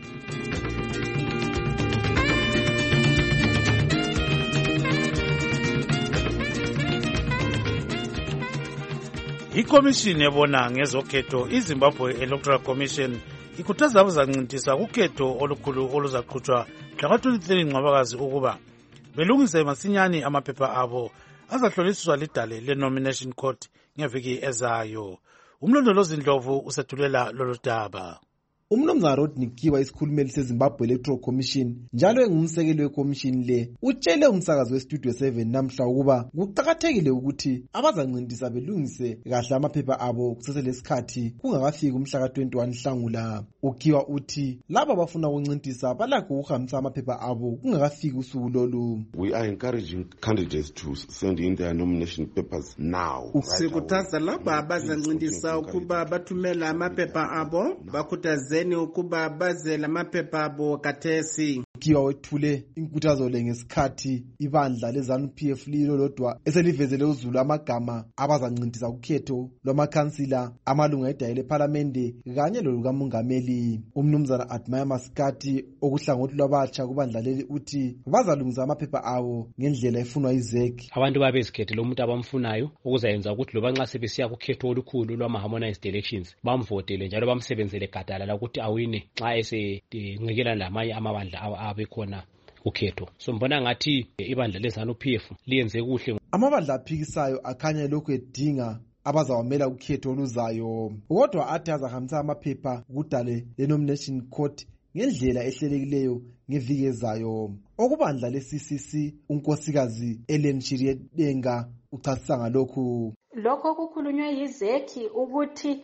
Ikomishini ebona ngezokhetho iZimbabwe Electoral Commission ikhuthaza abazancindisa kukhetho olukhulu oluzaqhutshwa mhla ka-23 Ncwabakazi ukuba belungise masinyane amaphepha abo azahlolisiswa lidale le-nomination court ngeviki ezayo. Umlondolozi Ndlovu usethulela lolu daba. Umnumzana Rodney Kiwa isikhulumeli seZimbabwe Electoral Commission njalo engumsekeli wekomishini le utshele umsakazi weStudio 7 namhla ukuba kuqakathekile ukuthi abazancindisa belungise kahle amaphepha abo kuseselesikhathi kungakafiki umhla ka-21 Nhlangula. Ukiwa uthi laba abafuna ukuncindisa balakho ukuhambisa amaphepha abo kungakafiki usuku lolu. We are encouraging candidates to send in their nomination papers now. Sikhuthaza laba abazancindisa ukuba bathumela amaphepha abo bakhuthaze ukuba baze lamaphepha abo kathesi. Kiwa wethule inkuthazo le ngesikhathi ibandla leZANU-PF lilo lodwa eselivezele uzulu amagama abazancindisa ukhetho lwamakhansila, amalunga edayile ePhalamende kanye lolukamongameli. Umnumzana Admire Maskati okuhlangothi lwabatsha kubandla leli uthi bazalungisa amaphepha abo ngendlela efunwa yiZEC. Abantu babezikhethela umuntu abamfunayo ukuzayenza ukuthi loba nxa sebesiya kukhetho olukhulu lwama-harmonized elections bamvotele njalo bamsebenzele gadalala ukuthi awine nxa esenqikela lamanye amabandla abekhona ukhetho. So mbona ngathi ibandla leZANU-PF liyenze kuhle. Amabandla aphikisayo akhanya lokhu edinga abazawamela ukhetho oluzayo, kodwa athi azahambisa amaphepha kudale le-nomination court ngendlela ehlelekileyo ngeviki ezayo. Okubandla le-CCC unkosikazi Ellen Chiriyedenga uchasisa ngalokhu. Lokho kukhulunywa yiZEC ukuthi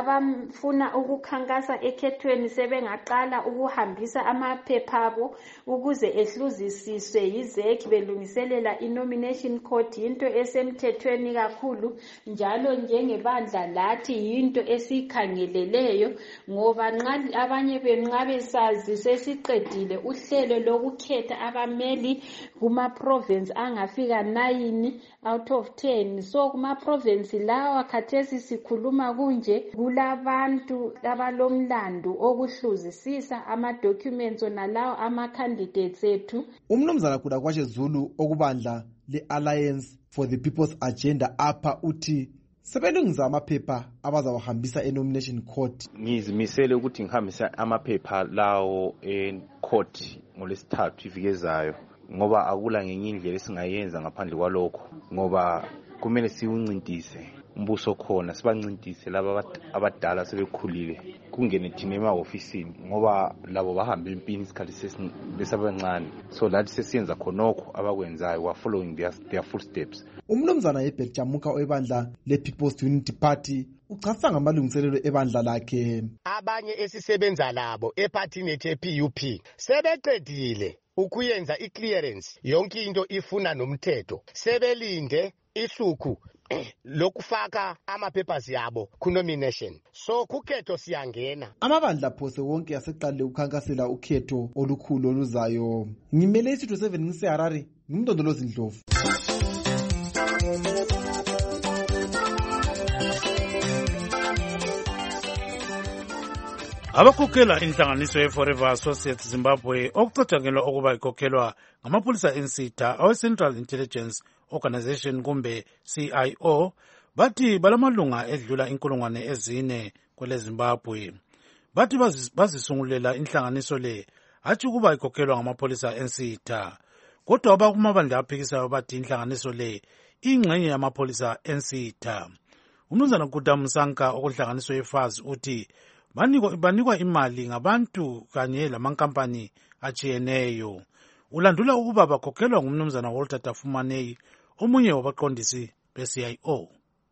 abafuna ukukhankasa ekhethweni sebengaqala ukuhambisa amaphepha abo ukuze ehluzisiswe yiZEC belungiselela inomination court. Into esemthethweni kakhulu njalo njengebandla lathi yinto esikhangeleleyo ngoba nxa abanye benqa besazi sesiqedile uhlelo lokukhetha abameli kuma province angafika 9 out of 10. So kuma province lawa khathesi sikhuluma kunje kulabantu abalomlando okuhluzisisa ama-documents onalawo ama-candidates ethu. Umnumzana Kudakwashe Zulu okubandla le-Alliance for the People's Agenda apha uthi sebelungisa amaphepha abazawahambisa e-nomination court. Ngizimisele ukuthi ngihambisa amaphepha lawo court ngolesithathu iviki ezayo, ngoba akula ngenye indlela esingayenza ngaphandle kwalokho, ngoba kumele siwuncintise umbuso khona, sibancintise laba abadala sebekhulile, kungene thina ema-ofisini ngoba labo bahamba empini isikhathi besabancane. So lathi sesiyenza khonokho abakwenzayo, we are following their footsteps. Umnumzana Ebert Jamuka webandla le-People's Unity Party uchasa ngamalungiselelo ebandla lakhe. Abanye esisebenza labo ephathini ye-PUP sebeqedile ukuyenza i-clearance, yonke into ifuna nomthetho, sebelinde ihluku lokufaka ama-papers yabo ku-nomination. So kukhetho siyangena. Amabandla phose wonke aseqalile ukukhankasela ukhetho olukhulu oluzayo. Ngimele iStudio 7 ngiseHarare, ngumndondolozi Ndlovu. Abakhokhela inhlanganiso ye-Forever Associates Zimbabwe okucatshangelwa ukuba ikhokhelwa ngamapholisa ensitha awe-Central Intelligence Organization kumbe CIO bathi balamalunga edlula 4,000 kwele Zimbabwe. Bathi bazisungulela inhlanganiso le hatshi ukuba ikhokhelwa ngamapholisa ensitha. Kodwa abakumabandla aphikisayo bathi inhlanganiso le ingxenye yamapholisa ensitha. Umnumzana Guda Musanka okunhlanganiso yeFAZ uthi banikwa imali ngabantu kanye lamankampani atshiyeneyo. Ulandula ukuba bakhokhelwa ngumnumzana Walter Tafumanei, omunye wabaqondisi be-CIO.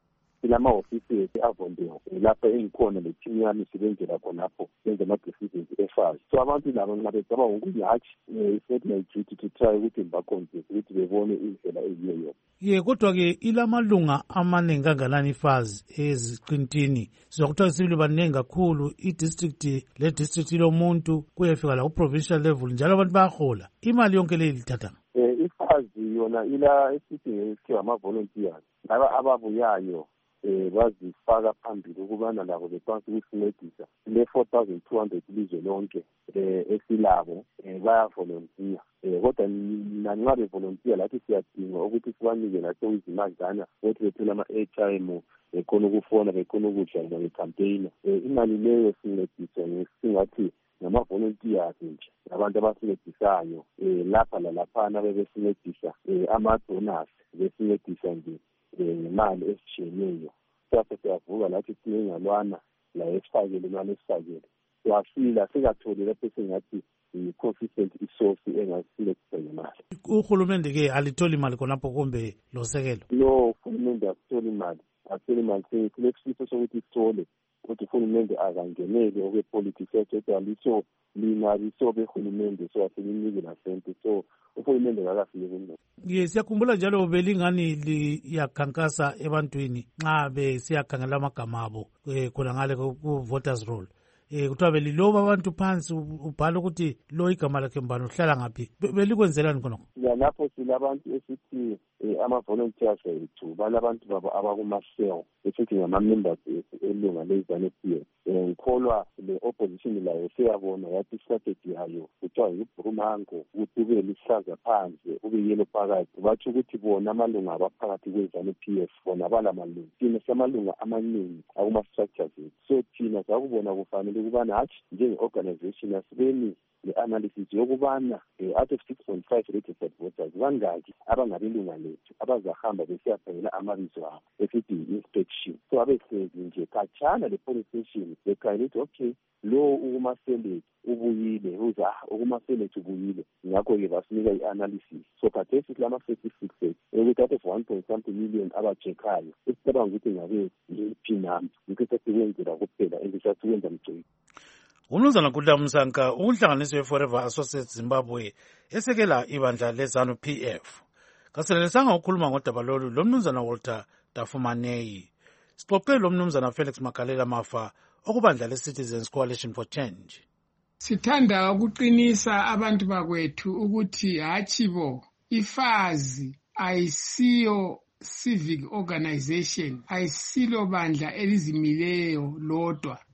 Silama-ofisi avondeyo lapho engikhona le-team yami sibenzela khonapho benza ama-decisions eFAZ. So abantu labo nxa becabanga ukuthi hatshi it's not my duty to try ukuthi ngibakhonzise ukuthi bebone indlela eyiyo. Ye kodwa-ke ilamalunga amaningi kanganani iFAZ eziqintini. Sizakuthiwa sibili baningi kakhulu, i-district le-district lomuntu kuyefika la ku-provincial level, njalo abantu bayahola. Imali yonke leyi lithatha. iFAZ yona ila esithi ngesikhiwa ama-volunteers laba ababuyayo bazifaka phambili ukubana labo bekwanisa ukusincedisa le-4,200 ilizwe lonke esilabo bayavolontiya. Kodwa nanxa bevolontiya lathi siyadinga ukuthi sibanike naso izimadlana ukuthi bethole ama-airtime, bekhona ukufona, bekhona ukudla nge-campaign. Imali leyo sincediswa singathi ngama-volunteers nje, abantu abasincedisayo lapha lalaphana bebesincedisa ama-donors, besincedisa nje ngemali esitshiyeneyo. Sasa siyavuka lathi sinengalwana la esifakele imali esifakele. Siyafila singatholi lapho sengathi i-consistent isource engasincedisa ngemali. Uhulumende-ke alitholi imali khonapho kumbe losekelo? No, uhulumende asitholi imali. Asitholi imali. Sinesifiso sokuthi sithole ukuthi uhulumende akangenele okwepolitics kodwa liso behulumende, so asiliniki nasente. So uhulumende akafike kuno. Ye siyakhumbula njalo belingani liyakhankasa ebantwini nxa besiyakhangela amagama abo khona ngale ku voters roll. Kuthiwa beliloba abantu phansi ubhala ukuthi lo igama lakhe mbani uhlala ngaphi. Belikwenzelani khonokho? Lapho silabantu esithi ama-volunteers ethu balabantu babo abakuma-cell esithi ngama-members elunga le-ZANU-PF. Ngikholwa le-opposition layo seyabona yathi i-strategy yayo kuthiwa yibrumango ukuthi ube lihlaza phandle ube yelo phakathi. Batsho ukuthi bona amalunga abaphakathi kwe-ZANU-PF bona balamalunga. Thina siyamalunga amaningi akuma-structures ethu. So thina sakubona kufanele ukubana hatshi njenge-organization asibeni le-analysis yokubana out of 6.5 registered voters bangaki abangabelunga lethu abazahamba besiyakhangela amabizo abo esithi i-inspection. So abehlezi nje khatshana le-police station bekhangela ukuthi okay lo ukumaselethu ubuyile, uza ukumaselethu ubuyile, ngakho-ke basinika i-analysis. So khathesi silama-statistics ukuthi out of 1.something million abachekhayo esicabanga ukuthi ngabe ngiphi nami yikho sesikwenzela kuphela endisasikwenza mgcini. Umnumzana Guda Musanka unhlanganiso ye-Forever Associates Zimbabwe esekela ibandla le-ZANU-PF. Kaselelisanga ukukhuluma ngodaba lolu lomnumzana Walter Tafumanei. Sixoxe lo mnumzana Felix Makalela Mafa okubandla le-Citizens Coalition for Change. Sithanda ukuqinisa abantu bakwethu ukuthi hatshi bo iFAZ ayisiyo civic organization, ayisilo bandla elizimileyo lodwa.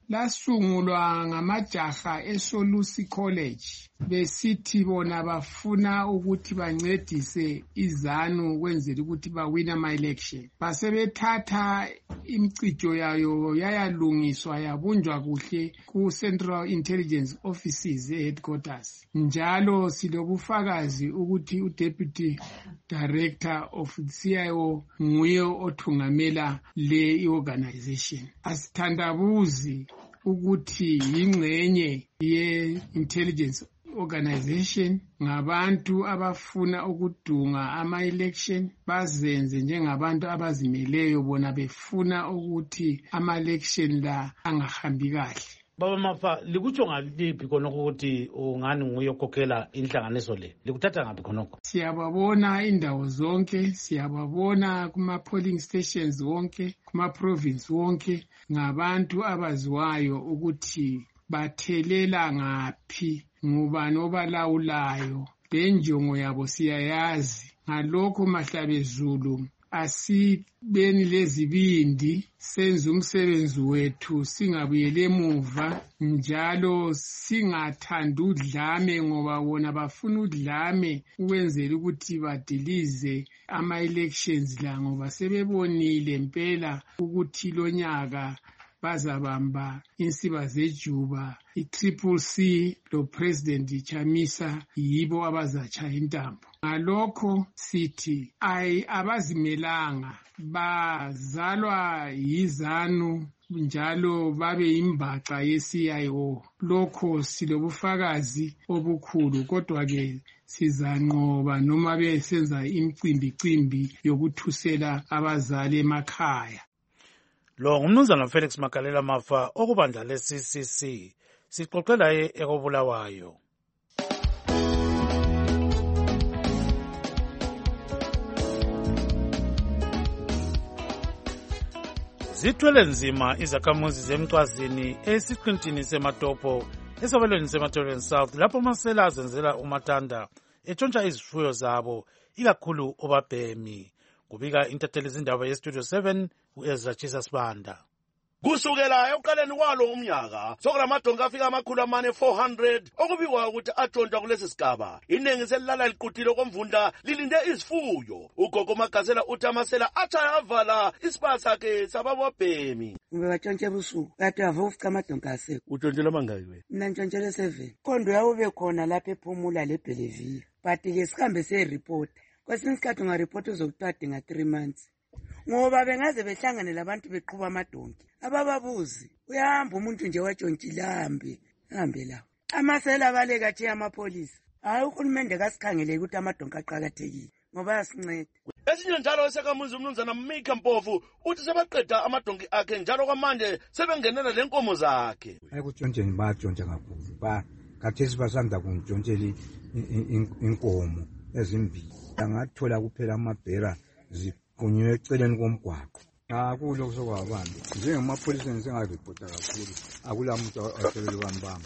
lasungulwa ngamajaha eSolusi College besithi bona bafuna ukuthi bancedise iZANU kwenzela ukuthi bawina ama-election. Basebethatha imicijo yayo yayalungiswa yabunjwa kuhle ku-Central Intelligence Offices headquarters. Njalo silobufakazi ukuthi uDeputy Director of CIO nguye othungamela le organization. Asithandabuzi ukuthi yingxenye ye-intelligence organization ngabantu abafuna ukudunga ama-election bazenze njengabantu abazimeleyo bona befuna ukuthi ama-election la angahambi kahle. Baba Mafa, likutsho ngaliphi khonokho ukuthi ungani nguye okhokhela inhlanganiso le? Likuthatha ngaphi khonokho? Siyababona indawo zonke, siyababona kuma-polling stations wonke, kuma-province wonke, ngabantu abaziwayo ukuthi bathelela ngaphi, ngubani obalawulayo, lenjongo yabo siyayazi. Ngalokho Mahlabezulu asibeni lezibindi, senze umsebenzi wethu singabuyele emuva, njalo singathandi udlame ngoba wona bafuna udlame ukwenzela ukuthi badilize ama-elections la, ngoba sebebonile impela ukuthi lonyaka bazabamba insiba zejuba. I-CCC lo President Chamisa yibo abazatshaya intambo. Ngalokho sithi abazimelanga, bazalwa yiZANU njalo babe imbaxa ye-CIO. Lokho silobufakazi obukhulu, kodwa-ke sizanqoba noma besenza imicimbi yokuthusela abazali emakhaya. Lo ngumnumzana Felix Makalela Mafa okubandla le-CCC. Sixoxela ekobulawayo. Zithwele nzima izakhamuzi zemcwazini esiqintini sematopo esabelweni seMatabeleland South lapho amasela azenzela umatanda etshontsha izifuyo zabo ikakhulu obabhemi. Kubika intatheli izindaba yeStudio 7 uEzra Chisasibanda. Kusukela ekuqaleni kwalo umnyaka sokulamadonga afika ama400 okubikwa ukuthi athontshwa kulesi sigaba. Iningi selilala liqutile komvunda lilinde izifuyo. Ugogo Magazela uthi amasela athaya avala isipha sakhe sababobhemi. Ngibatshontshe busuku kade avofuca amadonga ase. Utshontshela mangaki wena? Mina ntshontshelwe 7. Kondo yawo bekhona lapha ephumula leBelleville. But ke sihambe se-report. Kwesinye isikhathi ungareport uzokuthatha 3 months. Ngoba bengaze behlangane labantu beqhuba amadonki. Abababuzi uyahamba umuntu nje watshontshilambe hambe la. Amasela abaleka nje amapolisi. Hayi uhulumende kasikhangele ukuthi amadonki aqhakathekile ngoba yasinceda. Esinye njalo esekamuzi umnumzana Mika Mpofu uthi sebaqeda amadonki akhe njalo kwamanje sebengenela lenkomo zakhe. Ayikutshontsheni batshontsha kakhulu. Khathesi basanda kuntshontshela inkomo ezimbili. Angathola kuphela amabhera ziqunyiwe eceleni komgwaqo. Akulo kusokwabantu. Njengemapholiseni sengaripota kakhulu. Akula muntu asebele bambamba.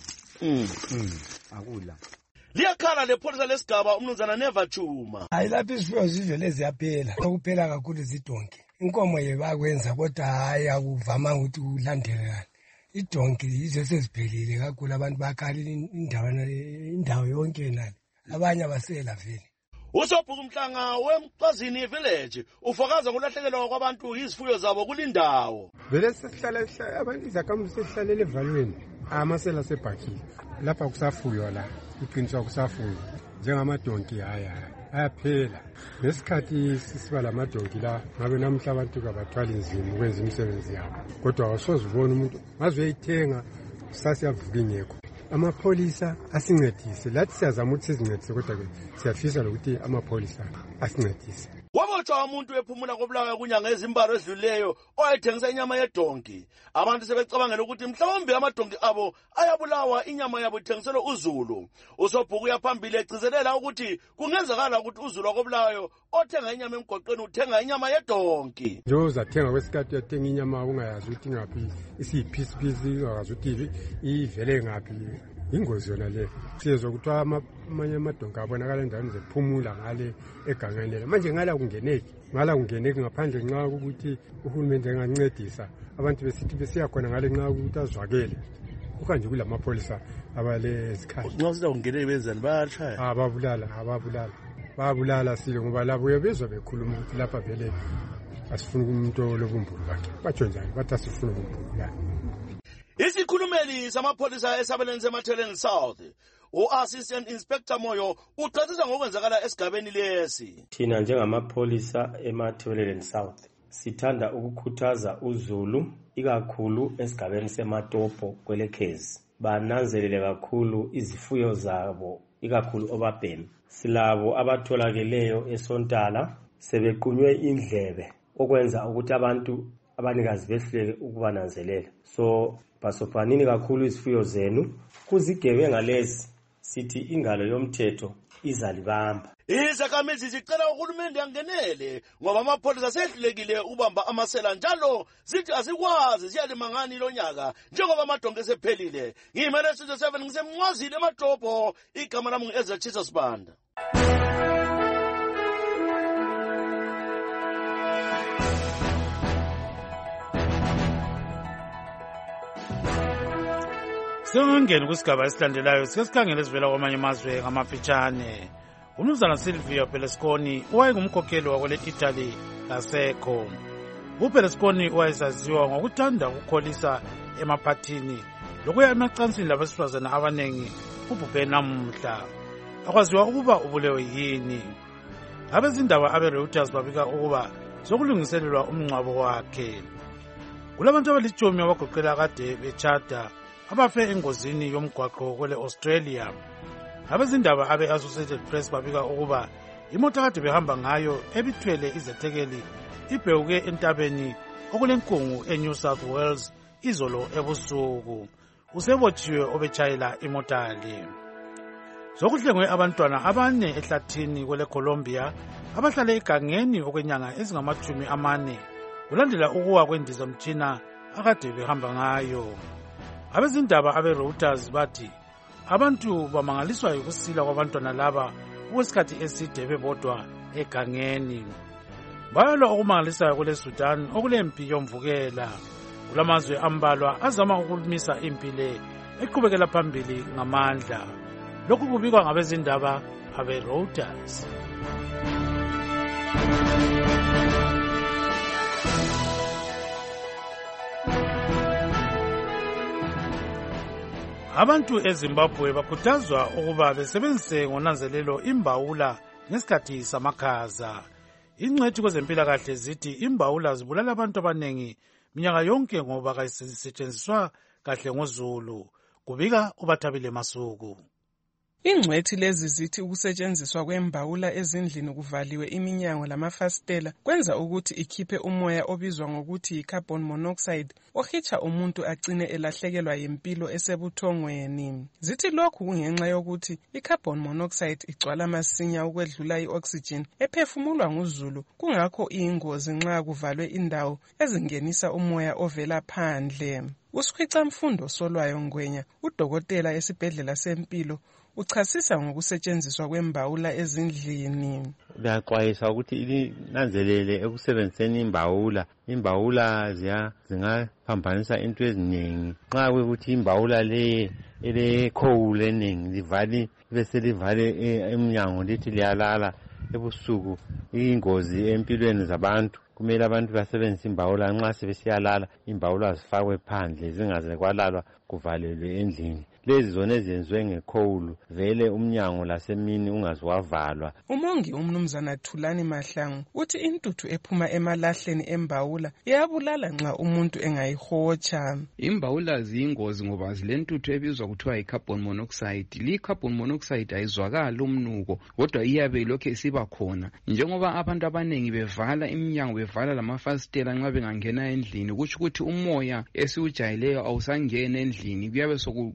Akula. Liyakhala lepholisa lesigaba umnumzana Neva Chuma. Hayi lapha izifuyo zivele ziyaphela. Ukuphela kakhulu izidonki. Inkomo yebakwenza kodwa hayi akuvama ukuthi ulandelane. Idonki yizo seziphelile kakhulu abantu bakhala indawo yonke nale. Abanye abasela vele. Usobhuku Mhlanga weMcwazini village ufakaza kulahlekelwa kwabantu izifuyo zabo kulindawo. Vele sesihlala abantu izakhamuzi sesihlalele evalweni. Amasela sebhakile. Lapha kusafuywa la. Iqiniswa kusafuywa. Njengamadonki ayaphela. Ngesikhathi sisiba lamadonki la ngabe namhla abantu kabathwala inzima ukwenza imisebenzi yabo. Kodwa awusoze ubone umuntu ngaze uyayithenga sasiyavuka ingekho. Amapolisa asincedise lathi siyazama ukuthi sizincedise kodwa ke siyafisa lokuthi amapolisa asincedise. Kwabotshwa umuntu ephumula kobulawa kunyanga ezimbaro ezidluleyo oyethengisa inyama yedonki. Abantu sebecabangela ukuthi mhlawumbe amadonki abo ayabulawa inyama yabo ithengiselwe uZulu. Usobhuku uyaphambili egcizelela ukuthi kungenzekala ukuthi uZulu akobulawayo othenga inyama emgoqweni uthenga inyama yedonki. Nje uzathenga kwesikhathi uyathenga inyama ungayazi ukuthi ngaphi isiphisipisi ungayazi ukuthi ivele ngaphi ingozi yona le. Siyezwa kuthiwa amanye amadonki abonakala endaweni zephumula ngale egangeni. Manje ngala kungeneki ngaphandle nxa ukuthi uhulumende engancedisa abantu besithi besiya khona ngale nxa ukuthi azwakele. Ukanje kulamapholisa abale ezikhaya. Nxa siza kungeneki benzani bayatshaya? Babulala sile ngoba labo uyabezwa bekhuluma ukuthi lapha vele asifuna umuntu lobumbulu bakhe. Batsho njani bathi asifuna ubumbulu bakhe. Isikhulumeli samapholisa esabeleni seMatheleni South, u-Assistant Inspector Moyo ucacisa ngokwenzakala esigabeni lesi. Thina njengamapholisa eMatheleni South sithanda ukukhuthaza uZulu ikakhulu esigabeni seMatopo kwelekhezi bananzelele kakhulu izifuyo zabo ikakhulu obabhemi. Silabo abatholakeleyo eSontala sebequnywe indlebe okwenza ukuthi abantu abanikazi behluleke ukubananzelela. So basophanini kakhulu izifuyo zenu kuzigebenga lezi sithi ingalo yomthetho izalibamba. Izakhamizi zicela uhulumende angenele ngoba amapholisa sehlulekile ukubamba amasela njalo zithi asikwazi siyalimangani lonyaka njengoba amadonke esephelile. Ngimele Studio 7 ngisemncwazile eMatopo, igama lami ngu-Ezra Jesus Banda. Singangeni kusigaba esilandelayo sikesikangela esivela kwamanye amazwe ngamafitshane. Umnumzana Silvio Berlusconi wayengumkhokheli wakwele Italy lasekho. UBerlusconi wayesaziwa ngokuthanda ukukholisa emaphathini lokuya emacansini labesifazana abanengi ubhubhe namuhla. Akwaziwa ukuba ubulewe yini. Abezindaba abe-Reuters babika ukuba sokulungiselelwa umngcwabo wakhe. Kulabantu abalitshumi abagoqela kade betshada abafe engozini yomgwaqo kwele Australia. Abezindaba abe-Associated Press babika ukuba imoto kade behamba ngayo ebithwele izethekeli ibhewuke entabeni okulenkungu eNew South Wales izolo ebusuku. Usebotshiwe obetshayela imotali. Sokuhlengwe abantwana abane ehlathini kwele Colombia abahlale egangeni okwenyanga ezingama-40 kulandela ukuwa kwendizamtshina akade behamba ngayo. Abezindaba abe-Reuters bathi abantu bamangaliswa ukusila kwabantwana laba okwesikhathi eside bebodwa egangeni. Bayalwa okumangalisayo kule Sudan okulempi yomvukela. Kulamazwe ambalwa azama ukumisa impi le eqhubekela phambili ngamandla. Lokhu kubikwa ngabezindaba abe-Reuters. Abantu eZimbabwe bakhuthazwa ukuba besebenzise ngonanzelelo imbawula ngesikhathi samakhaza. Ingcwethi kwezempilakahle zithi imbawula zibulala abantu abanengi minyaka yonke ngoba kayisetshenziswa kahle ngoZulu. Kubika uBathabile Masuku. Ingcwethi lezi zithi ukusetshenziswa kwembawula ezindlini kuvaliwe iminyango lamafasitela kwenza ukuthi ikhiphe umoya obizwa ngokuthi yi-carbon monoxide ohitsha umuntu agcine elahlekelwa yimpilo esebuthongweni. Zithi lokhu kungenxa yokuthi i-carbon monoxide igcwala masinya ukwedlula i-oxygen ephefumulwa nguZulu, kungakho iyingozi nxa kuvalwe indawo ezingenisa umoya ovela phandle. Usikhwicamfundo Solwayo Ngwenya, udokotela esibhedlela sempilo, uchasisa ngokusetshenziswa kwembawula ezindlini. Uyaxwayisa ukuthi ilinanzelele ekusebenziseni imbawula zingaphambanisa into eziningi. Nxa kuyikuthi imbawula le ele-coal eningi livali bese livale emnyango lithi liyalala ebusuku, ingozi empilweni zabantu. Kumele abantu basebenzise imbawula nxa sebesiyalala, imbawula zifakwe phandle zingaze kwalalwa kuvalelwe endlini. Lezi zona ezenziwe ngecoal vele umnyango lasemini ungaziwavalwa. Umongi umnumzana Thulani Mahlangu uthi intuthu ephuma emalahleni embawula iyabulala nxa umuntu engayihotsha. Imbawula ziyingozi ngoba zilentuthu ebizwa kuthiwa yi-carbon monoxide. Li-carbon monoxide ayizwakali umnuko kodwa iyabe ilokhu isiba khona. Njengoba abantu abanengi bevala iminyango bevala lamafasitela nxa bengangena endlini, kutsho ukuthi umoya esiwujayileyo awusangena endlini, kuyabe sokutholakala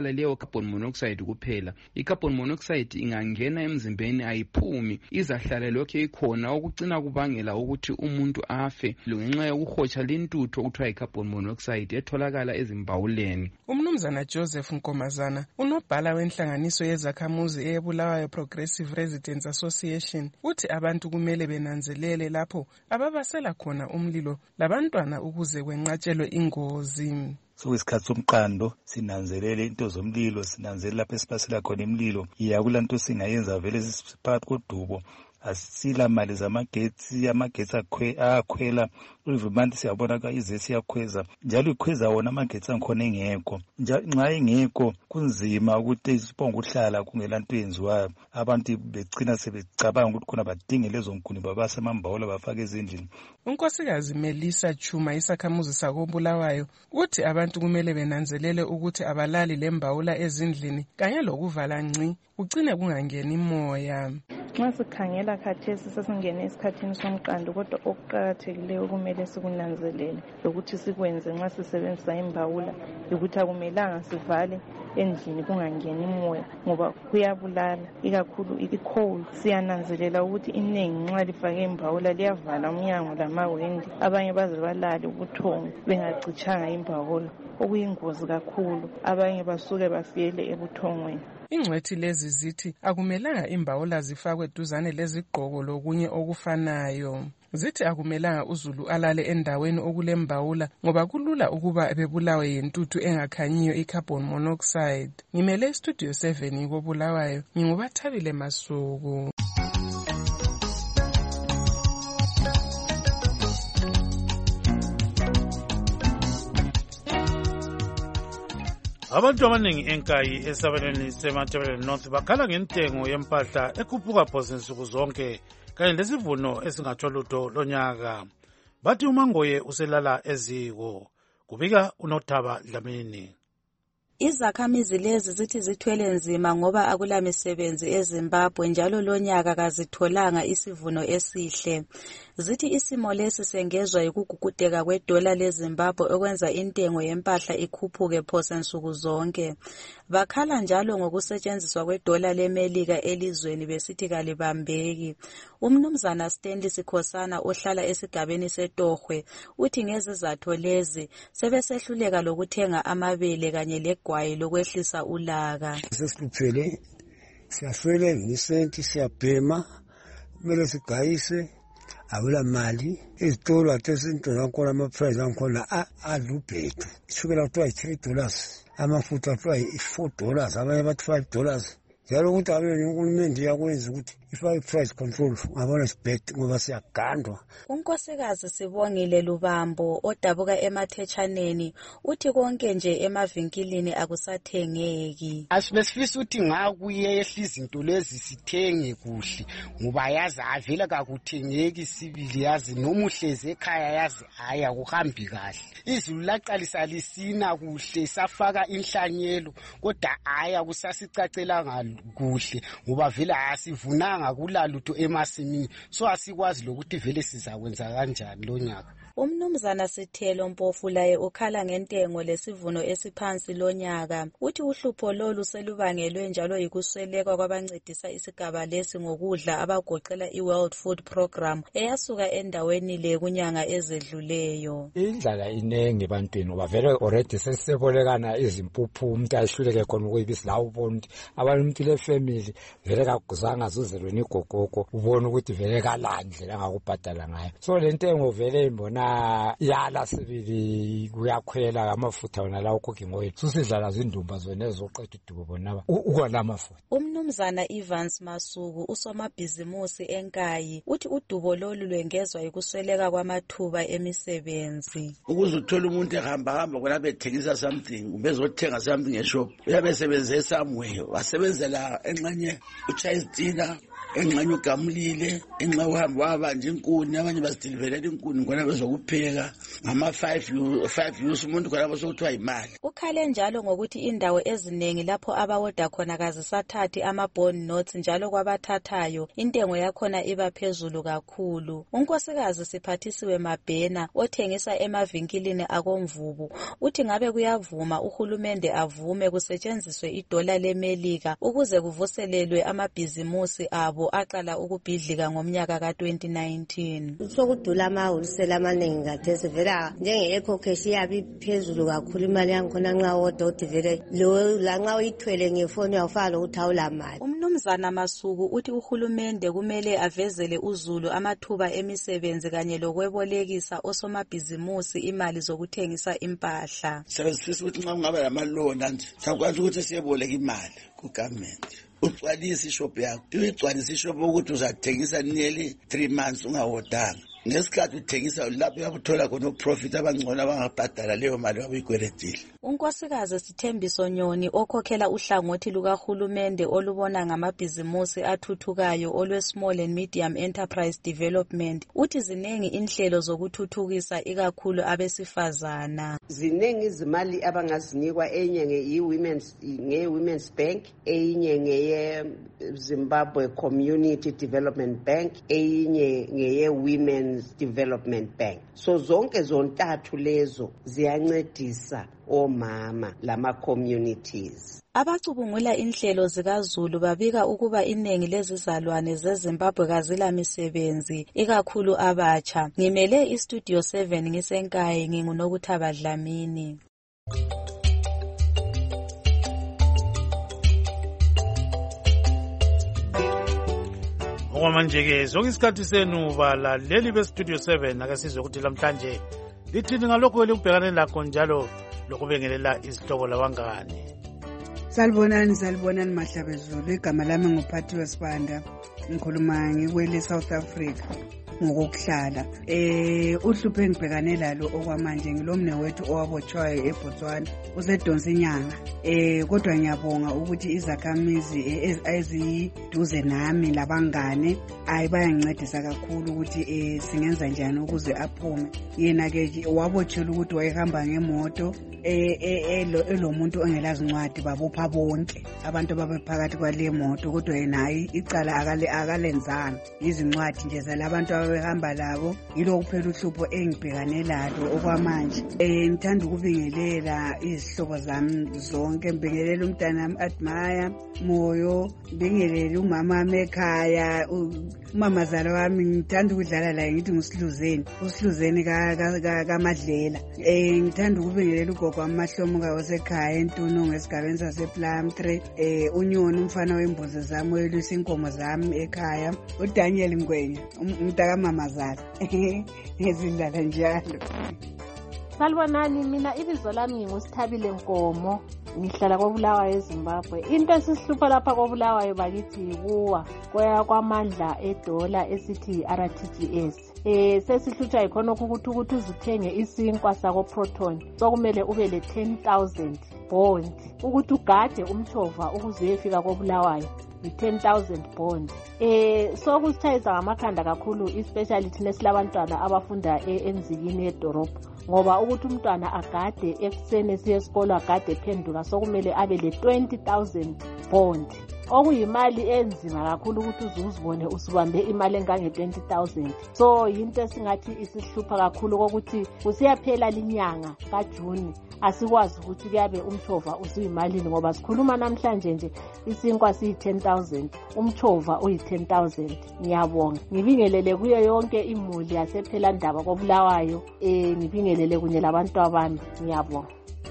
itholakala leyo carbon monoxide kuphela. I-carbon monoxide ingangena emzimbeni ayiphumi, izahlala lokhe ikhona okucina kubangela ukuthi umuntu afe ngenxa yokuhotsha lintuthu okuthiwa yi-carbon monoxide etholakala ezimbawuleni. Umnumzana Joseph Nkomazana, unobhala wenhlanganiso yezakhamuzi eyeBulawayo Progressive Residents Association, uthi abantu kumele benanzelele lapho ababasela khona umlilo labantwana ukuze kwenqatshelwe ingozi. Sokuyisikhathi somqando sinanzelele into zomlilo, sinanzelele lapho esipasela khona imlilo. Kulanto singayenza vele sisiphakathi kodubo. Asila mali zamagetsi, amagetsi akhwela uvimanti siyabona ka izesi yakhweza njalo ikhweza wona amagetsi angikhona engekho nxa engekho kunzima ukuthi isibonga ukuhlala kungelanto yenziwayo. Abantu becina sebecabanga ukuthi khona badinge lezo nkuni babase amambawula bafake ezindlini. Unkosikazi Melissa Chuma isakhamuzi sakoBulawayo uthi abantu kumele benanzelele ukuthi abalali lembawula ezindlini kanye lokuvala ngci ugcine kungangeni imoya. Nxa sikhangela khathesi sesingene esikhathini somqando, kodwa okuqakathekileyo kumele sikunanzelele lokuthi sikwenze nxa sisebenzisa imbawula ukuthi akumelanga sivale endlini kungangeni imoya ngoba kuyabulala, ikakhulu i-coal. Siyananzelela ukuthi inengi nxa lifake imbawula liyavala umnyango lamawindi, abanye baze balale ubuthongo bengacitshanga imbawula, okuyingozi kakhulu. Abanye basuke bafiyele ebuthongweni. Ingcwethi lezi zithi akumelanga imbawula zifakwe duzane lezigqoko lokunye okufanayo. Zithi akumelanga uZulu alale endaweni okulembawula ngoba kulula ukuba bebulawe yintuthu engakhanyiyo i-carbon monoxide. Ngimele Studio 7 koBulawayo, nginguBathabile Masuku. Abantu abaningi enkayi esabelweni seMatabeleland North bakhala ngentengo yempahla ekhuphuka phose nsuku zonke kanye lesivuno esingatsho lutho lonyaka. Bathi uMangoye uselala eziko. Kubika uNothaba Dlamini. Izakhamizi lezi zithi zithwele nzima ngoba akula misebenzi eZimbabwe njalo lonyaka kazitholanga isivuno esihle. Zithi isimo lesi sengezwa yikugugudeka kwedola leZimbabwe okwenza intengo yempahla ikhuphuke phose nsuku zonke. Bakhala njalo ngokusetshenziswa kwedola leMelika elizweni besithi kalibambeki. Umnumzana Stanley Sikhosana ohlala esigabeni seTohwe uthi ngezizathu lezi sebesehluleka lokuthenga amabele kanye legwayi lokwehlisa ulaka. Sesiluphele, siyashwele ngisenti, siyabhema, kumele sigayise, awula mali. Izitolo athesinto zakhona ama-price angikhona alubhedu. Ishukela kuthiwa $3, amafutha kuthiwa $4, abanye bathi $5. Njalo ukuthi abe uhulumende yakwenza ukuthi ifake i-price control ngabona sibhedi ngoba siyagandwa. Unkosikazi Sibongile Lubambo odabuka emathetshaneni uthi konke nje emavinkilini akusathengeki. Asibesifisa ukuthi ngakuye ehla izinto lezi sithenge kuhle ngoba yazi avela kakuthengeki sibili, yazi nomuhleze ekhaya yazi haya kuhambi kahle. Izulu laqalisa lisina kuhle safaka inhlanyelo kodwa haya kusasicacela kuhle ngoba vela asivunanga akulalutho emasimini, so asikwazi lokuthi vele sizakwenza kanjani lonyaka. Umnumzana Sithelo Mpofu laye ukhala ngentengo lesivuno esiphansi lonyaka. Uthi uhlupho lolu selubangelwe njalo yikusweleka kwabancedisa isigaba lesi ngokudla abagoqela iWorld Food Program eyasuka endaweni le kunyanga ezedluleyo. Indlala inengi bantwini bavele already sesisebolekana izimpuphu, umuntu ayihluleke khona ukuyibisi la ubona ukuthi abantu le family vele kaguzanga zuzelweni igogoko, ubona ukuthi vele kalandle angakubhadala ngayo. So le ntengo vele imbona yala sibili kuyakhwela amafutha wona la cooking oil. Susidlala zindumba zona ezoqeda udubo bonaba ukwala amafutha. Umnumzana Evans Masuku usomabhizimusi enkayi uthi udubo lolu lwengezwa yikusweleka kwamathuba emisebenzi. Ukuze uthola umuntu ehamba kwalapha ethengisa something ubezothenga something eshop uyabe sebenzisa somewhere wasebenzela enxanye uchayizitina enxanye ugamulile enxa uhamba wabanje inkuni abanye bazidilivelela inkuni khona bezokupheka ngama-5 use umuntu khona besokuthiwa yimali. Ukhale njalo ngokuthi indawo eziningi lapho abawoda khona kazisathathi ama-bond notes njalo kwabathathayo intengo yakhona iba phezulu kakhulu. Unkosikazi Siphathisiwe Mabhena othengisa emavinkilini akomvubu uthi ngabe kuyavuma uhulumende avume kusetshenziswe idola leMelika ukuze kuvuselelwe amabhizimusi abo aqala ukubhidlika ngomnyaka ka-2019. Sokudula amahholisela amaningi kathesi vela njenge-eco cash iyabe phezulu kakhulu imali yangikhona nxa wodwa vele lanxa uyithwele ngefoni uyawufaka lokuthi awulamali. Umnumzana Masuku uthi uhulumende kumele avezele uzulu amathuba emisebenzi kanye lokwebolekisa osomabhizimusi imali zokuthengisa impahla. Sifisa ukuthi nxa kungaba lamalona nje sakwazi ukuthi siyeboleka imali kugovernment. Ugcwalise ishop yakho. Uyigcwalise ishop ukuthi uzathengisa nearly 3 months ungawodanga. Nesikhathi uthengisa lapho uyabuthola khona uprofit abangcono abangabhadala leyo mali wabuyigweretile. Unkosikazi Sithembiso Nyoni okhokhela uhlangothi lukahulumende olubona ngamabhizimusi athuthukayo olwe-Small and Medium Enterprise Development uthi zinengi inhlelo zokuthuthukisa ikakhulu abesifazana. Zinengi izimali abangazinikwa enye nge-Women's Bank, enye ngeye-Zimbabwe Community Development Bank, enye ngeye-Women's Development Bank. So zonke zontathu lezo ziyancedisa omama lama communities. Abacubungula inhlelo zikaZulu babika ukuba iningi lezizalwane zeZimbabwe kazila misebenzi ikakhulu abatsha. Ngimele iStudio 7 ngisenkayi nginguNokuthaba Dlamini. Okwamanje-ke zonke isikhathi senu balaleli beStudio 7 akasizwe ukuthi namhlanje lithini ngalokho elikubhekane lakho njalo lokubengelela izihlobo labangani. Salibonani Mahlabezulu. Igama lami nguPhathiwe Sibanda. Ngikhuluma ngikwele South Africa ngokuhlala. Uhlupho engibhekane lalo okwamanje ngilomne wethu owabotshwayo eBotswana usedonsa inyanga. Kodwa ngiyabonga ukuthi izakhamizi eziduze nami labangane bayangincedisa kakhulu ukuthi singenza njani ukuze aphume. Yena ke wabotshela ukuthi wayehamba ngemoto elomuntu ongelazi incwadi babopha bonke abantu ababephakathi kwale moto kodwa yena hayi icala akalenzanga izincwadi nje zalabantu ababehamba labo. Yilo kuphela uhlupho engibhekane lalo okwamanje. Ngithanda ukubingelela izihlobo zami zonke, ngibingelela umntanami Admire Moyo, ngibingelele umama wami ekhaya, umamazala wami ngithanda ukudlala laye ngithi uSiluzeni kaMadlela. Ngithanda ukubingelela ugogo wamaHlomuka osekhaya eNtunungu esigabeni sasePlumtree, uNyoni umfana wembuzi zami oyelwisa inkomo zami ekhaya, uDaniel Ngwenya umntaka mamazala ngizindlela njalo. Salibonani, mina ibizo lami ngingusithabile Nkomo, ngihlala koBulawayo eZimbabwe. Into esisihlupha lapha koBulawayo bakithi yikuwa kwamandla edola esithi RTGS. Sesihlutshwa yikhonokho ukuthi uzuthenge isinkwa sako Proton sokumele ube le 10,000 bond ukuthi ugade umthova ukuze uyefika koBulawayo i-10,000 bond. Sokusithayisa ngamakhanda kakhulu especially thina silabantwana abafunda enzikini yedorobho ngoba ukuthi umntwana agade ekuseni siye esikolo agade phenduka sokumele abe le 20,000 bond okuyimali enzima kakhulu ukuthi uzibone usubambe imali engange 20,000. So yinto esingathi isihlupha kakhulu kokuthi kusiyaphela linyanga kaJuni asikwazi ukuthi kuyabe umthova usuyimalini ngoba sikhuluma namhlanje nje isinkwa siyi 10,000 umthova uyi 10,000. Ngiyabonga, ngibingelele kuyo yonke imuli yasephela ndaba koBulawayo, ngibingelele kunye labantu abami. Ngiyabonga.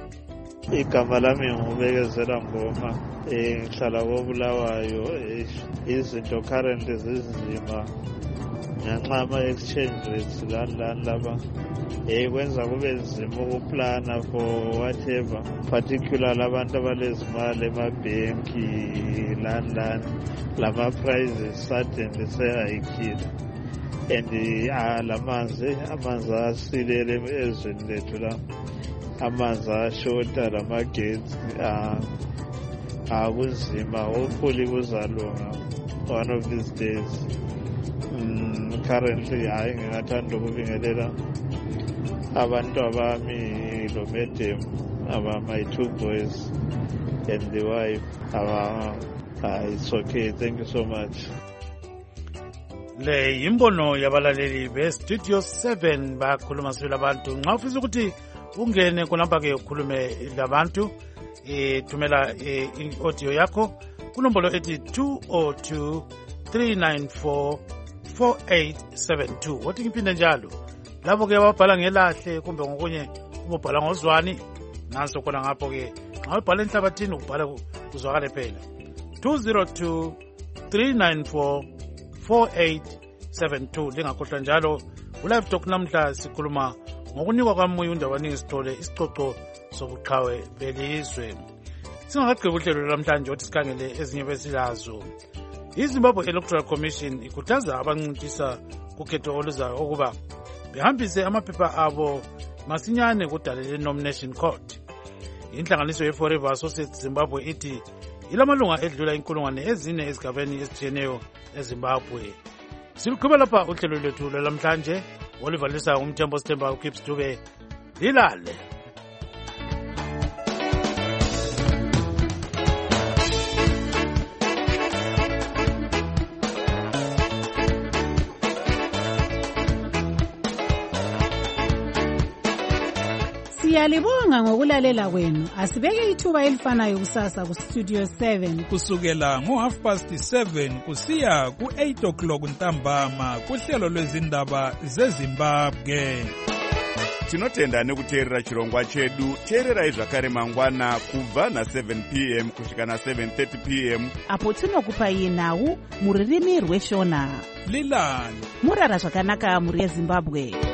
Igama lami nguBekezela Ngoma, ngihlala koBulawayo. Izinto current zinzima ngenxa ama-exchange rates lani laba kwenza kube nzima ukuplana for whatever, particularly abantu abalezimali emabhenki lani lama-prices suddenly sehayikile and amanzi asilele ezweni lethu la, amanzi ashota lamagetsi akunzima. Hopefully kuzalunga one of these days. Currently hayi ngingathanda ukubingelela abantu abami lo madam my 2 boys and the wife. It's okay, thank you so much. Le yimbono yabalaleli be-Studio 7 bakhuluma sibili abantu. Nxa ufisa ukuthi ungene khonapha ke ukhulume labantu, thumela i-audio yakho kunombolo ethi 202-394-4872. Wathi ngiphinde njalo labo ke wabhala ngelahle kumbe ngokunye ubhala ngozwani, nanso khona ngapho ke nxa ubhala enhlabathini ubhala kuzwakale phela. 202-394-4872. Lingakhohlwa njalo ulive talk namhla sikhuluma ngokunikwa kwamuyi uNdawaningi Sithole isicoco sobuqhawe belizwe. Singakagqibi uhlelo namhlanje othi sikhangele ezinye besilazo. iZimbabwe Electoral Commission ikhuthaza abancintisa kukhetho oluzayo ukuba behambise amaphepha abo masinyane kudale le-nomination court. Inhlanganiso ye-Forever Associates Zimbabwe ithi ilamalunga edlula 4,000 ezigabeni ezitshiyeneyo eZimbabwe. Siluqhuba lapha uhlelo lwethu lwalamhlanje. Olivalisa umthembo Sithemba uKips Dube lilale. Siyalibonga ngokulalela kwenu. Asibeke ithuba elifanayo kusasa ku Studio 7 kusukela ngo7:30 kusiya ku8 ntambama kuhlelo lwezindaba zeZimbabwe. Tinotenda nekuteerera chirongwa chedu. Teererai zvakare mangwana kubva na7 p.m. kusvika na7:30 p.m. apo tinokupai nhau muririmi rweshona. Lilani murara zvakanaka muri yeZimbabwe.